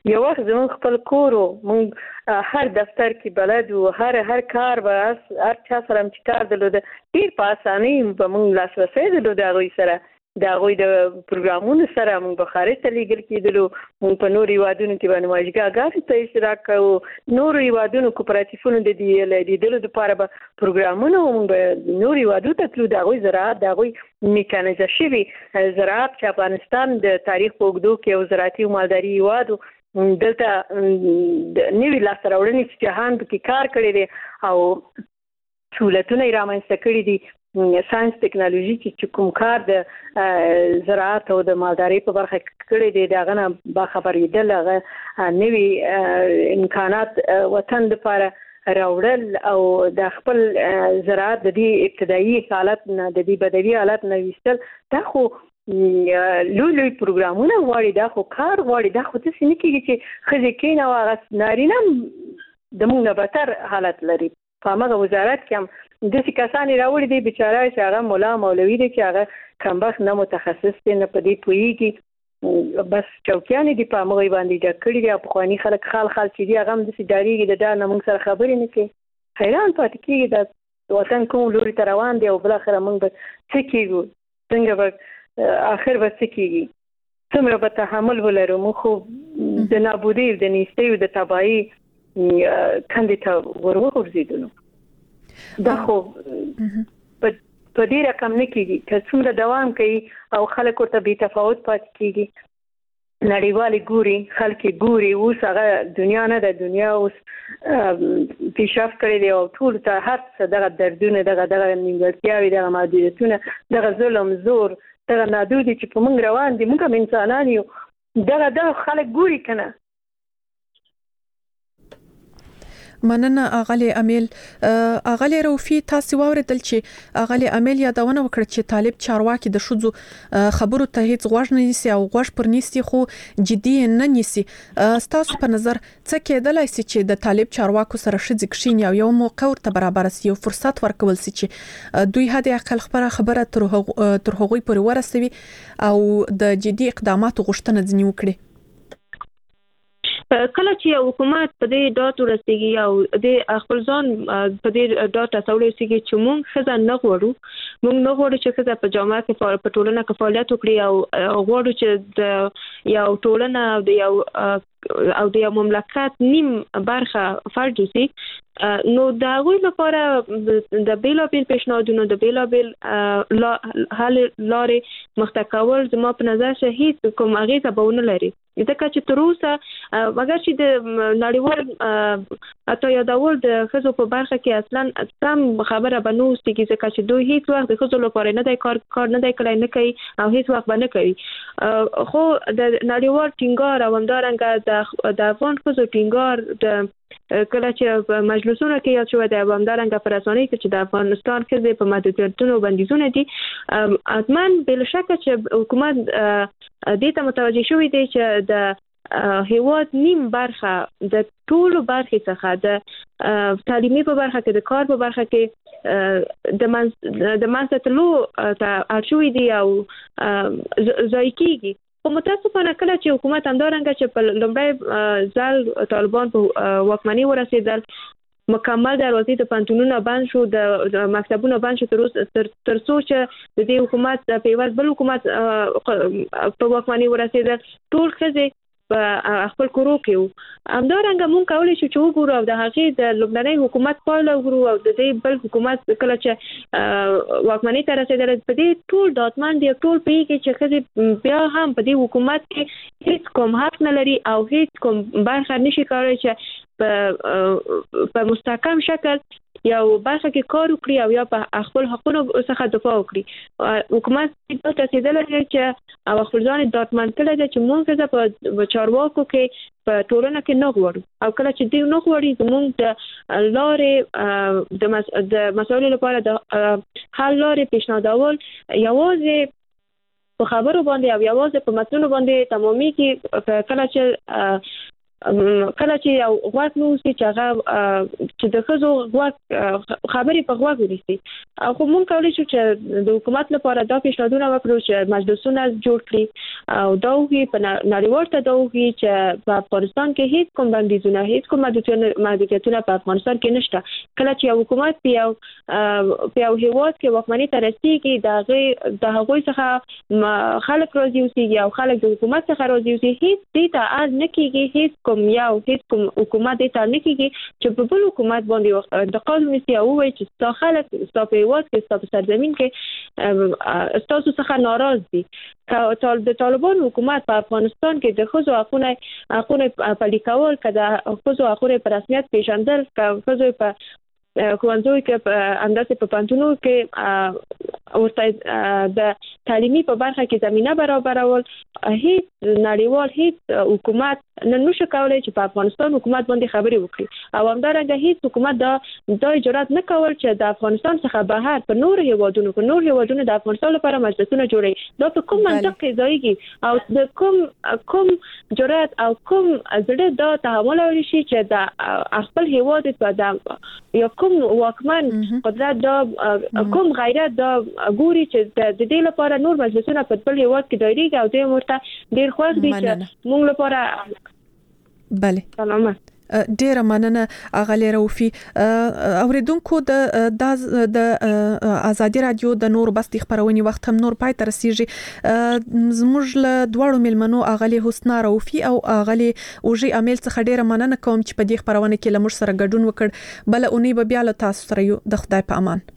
یو وخت زموږ خپل کور مونږ هر دفتر کې بلد او هر هر کار به هر چا سره چې کار درلود ډیر په اسانۍ به مونږ لاسرسي درلود هغوی سره د هغوی د پروګرامونو سره مونږ به خارج ته لیږل کېدلو. مونږ په نورو هیوادونو کې به نمایشګاهګانو ته اشتراک کوو، نورو هیوادونو کوپراتیفونو د لیدلو دپاره به پروګرامونه مونږ به نورو هیوادونو ته تلو. د هغوی زراعت د هغوی میکانیزه شوي زراعت چې افغانستان د تاریخ په اوږدو کې یو زراعتي او مالداري هیواد دلته نوي لاسته راوړنې چې جهان پکې کار کړی دی او سهولتونه یې رامنځته کړي دي. ساينس ټکنالوژي چې کوم کار د زراعت او د مالدارۍ په برخه کې کړی دی دا غنه با خبرېدل هغه نوي امکانات وطن لپاره راوړل او د خپل زراعت د دې ابتدایي حالت نه د دې بدوي حالت نه وستل دا خو لوی لوی پروګرامونه غواړي، دا خو کار غواړي، دا خو څه نه کېږي چې ښځې کېنه او هغه نارینه د موږ نه بدتر حالت لري. په هماغه وزارت کې هم داسې کسان یې راوړي دي بیچاره چې هغه ملا مولوي دی چې هغه کمبخت نه متخصص دی نه په دې پوهېږي، بس چوکیانې دي په همغوی باندې ډک کړي دي او پخواني خلک خال خال چې دي هغه هم داسې ډارېږي د دا نه موږ سره خبرې نه کوي. حیران پاتې کېږي دا وطن کوم لوري ته روان دی او بالاخره موږ به څه کېږو، څنګه به آخر به څه کېږي، څومره به تحمل ولرو. موږ خو د نابودۍ د نیستۍ او د تباهۍ کندې ته ور وغورځېدلو. دا خو په دې رقم نه کېږي که څومره دوام کوي او خلک ورته بې تفاوت پاتې کېږي. نړیوالې ګوري، خلک ګوري، اوس هغه دنیا نه ده، دنیا اوس پیشرفت کړی دی او ټول ته هر څه دغه دردونه دغه دغه نیمګړتیاوې دغه محدودیتونه دغه ظلم زور دغه نادودې چې په موږ روان دي، موږ هم انسانان یو، دغه دغه خلک ګوري که نه. مننه اغلی امیل. اغلی روفي تاسو واوریدل چې اغلی امیل یادونه وکړه چې طالب چارواکي د شذو خبرو ته هیڅ غوږ نه نیسي او غوږ پر نیسي خو جدي نه نیسي. تاسو په نظر څه کېدلای شي چې د طالب چارواکو سره شذې کښیني او یو موقع ورته برابر سي، یو فرصت ورکول سي چې دوی هدا عقل خبره خبره تر تر هغوی پورې ورسوي او د جدي اقداماتو غوښتنه ځنی وکړي. کله چې حکومت په دې ډاټ ورسېږي او د خپل ځان په دې ډاټ تاسوړي سي چې موږ خزه نه غوړو، موږ نه غوړو چې خزه په جامعه کې په ټولنه کې فعالیت وکړي او غوړو چې د یو ټولنه او د یو او د یو مملکت نیم برخه فرد وي، نو دا غوي لپاره د بیلابل پیشنهادونو د بیلابل حل لارې مختکول زما په نظر شهید کوم اغیزه بهونه لري. ځکه چې تر اوسه مګر چې د نړیوال اته یادول د خزو په برخه کې اصلا سم خبره بنو ستګي، ځکه چې دوی هیڅ وخت د خزو لپاره نه دی کار کار نه دی کړی نه کوي او هیڅ وخت به نه کوي. خو د نړیوال ټینګار او همدارنګه د د افغان خزو ټینګار د کله چې په مجلسونو کې یاد شوی د همدارنګه په رسنۍ کې چې د افغانستان کې په محدودیتونو بندیزونه دي، اتمن بل شک چې حکومت دې ته متوجه شوی دی چې د هیواد نیم برخه د ټولو برخې څخه د تعلیمي په برخه کې د کار په برخه کې د منځ د منځتلو ته اړ دي او ځای کېږي. خو متاسفانه کله چې حکومت همدارنګه چې په لومړی ځل طالبان په واکمنۍ ورسېدل، مکمل دروازې د پانتونونو بند شو، د مکتبونو بند شو، تر تر څو چې د دې حکومت په یوه بل حکومت په واکمنۍ ورسېدل، ټول ښځې په خپل کورو کې وو. همدارنګه موږ کولی شو چې وګورو او د هغې د لومړنۍ حکومت پایله وګورو او د دې بل حکومت کله چې واکمنۍ ته رسېدل، په دې ټول ډاډمن دي، ټول پوهېږي چې ښځې بیا هم په دې حکومت کې هیڅ کوم حق نه لري او هیڅ کوم برخه نشي کولی چې په په مستحکم شکل یو برخه کې کار وکړي او یا په خپل حقونو څخه دفاع وکړي. حکومت ته رسېدلی دی چې او خپل ځان ډاډمن کړی دی چې موږ په چارواکو کې په ټولنه کې نه غواړو او کله چې دوی نه غواړي زموږ د لارې د مسایلو لپاره د حل لارې پیشنهادول یوازې په خبرو باندې او یوازې په متنونو باندې تمامېږي. کله چې کله چې یو غواک نو سي چې هغه چې د خزو غواک خبري په غواک ونیسي او کوم کولای شو چې د حکومت لپاره دا پیشنهادونه وکړو چې مجلسونه جوړ کړي او دا وی په نړیوال ته دا وی چې په افغانستان کې هیڅ کوم بندیزونه هیڅ کوم محدودیتونه په افغانستان کې نشته کله چې حکومت په په یو هیواد کې وکمنۍ ته رسیدي دا غي د هغوی څخه خلک راضي اوسي او خلک د حکومت څخه راضي اوسي هیڅ دې ته اړ نه کیږي هیڅ کوم یو هیڅ کوم حکومت دې ته نه کیږي چې په بل حکومت باندې انتقاد ونیسي او وایي چې تا خلک ستا په هیواد کې ستا په سرزمین کې ستاسو څخه ناراض دي که د طالبانو حکومت په افغانستان کې د ښځو حقونه حقونه پلي کول که د ښځو حقونه په رسمیت پیژندل که ښځو په ښوونځیو کې په اندازې په پوهنتونونو کې ورته د تعلیمي په برخه کې زمينه برابرول هیڅ نړیوال هیڅ حکومت نن نشي کولای چې په افغانستان حکومت باندې خبري وکړي او همدارنګه هیڅ حکومت دا د اجازه نه کول چې د افغانستان څخه بهر په نور هیوادونو په نور هیوادونو د افغانستان لپاره مجلسونه جوړي دا په کوم منطق کې ځایږي او د کوم کوم جرأت او کوم زړه دا تحمل لري چې د خپل هیواد په یو کوم واکمن قدرت دا کوم غیرت دا ګوري چې د دې لپاره نور مجلسونه په بل هیواد کې دایریږي او د مرته ډیر خوښ دي چې موږ لپاره بله سلامت ډیره مننه اغلی روفي اوریدونکو د د ازادي رادیو د نور بس د خبرونې وخت هم نور پای تر سیږي زموږ له دوړو ملمنو اغلی حسنا روفي او اغلی اوجي امیل څخه ډیره مننه کوم چې په دې خبرونه کې لمر سره ګډون وکړ بل اونۍ به بیا له تاسو سره یو د خدای په امان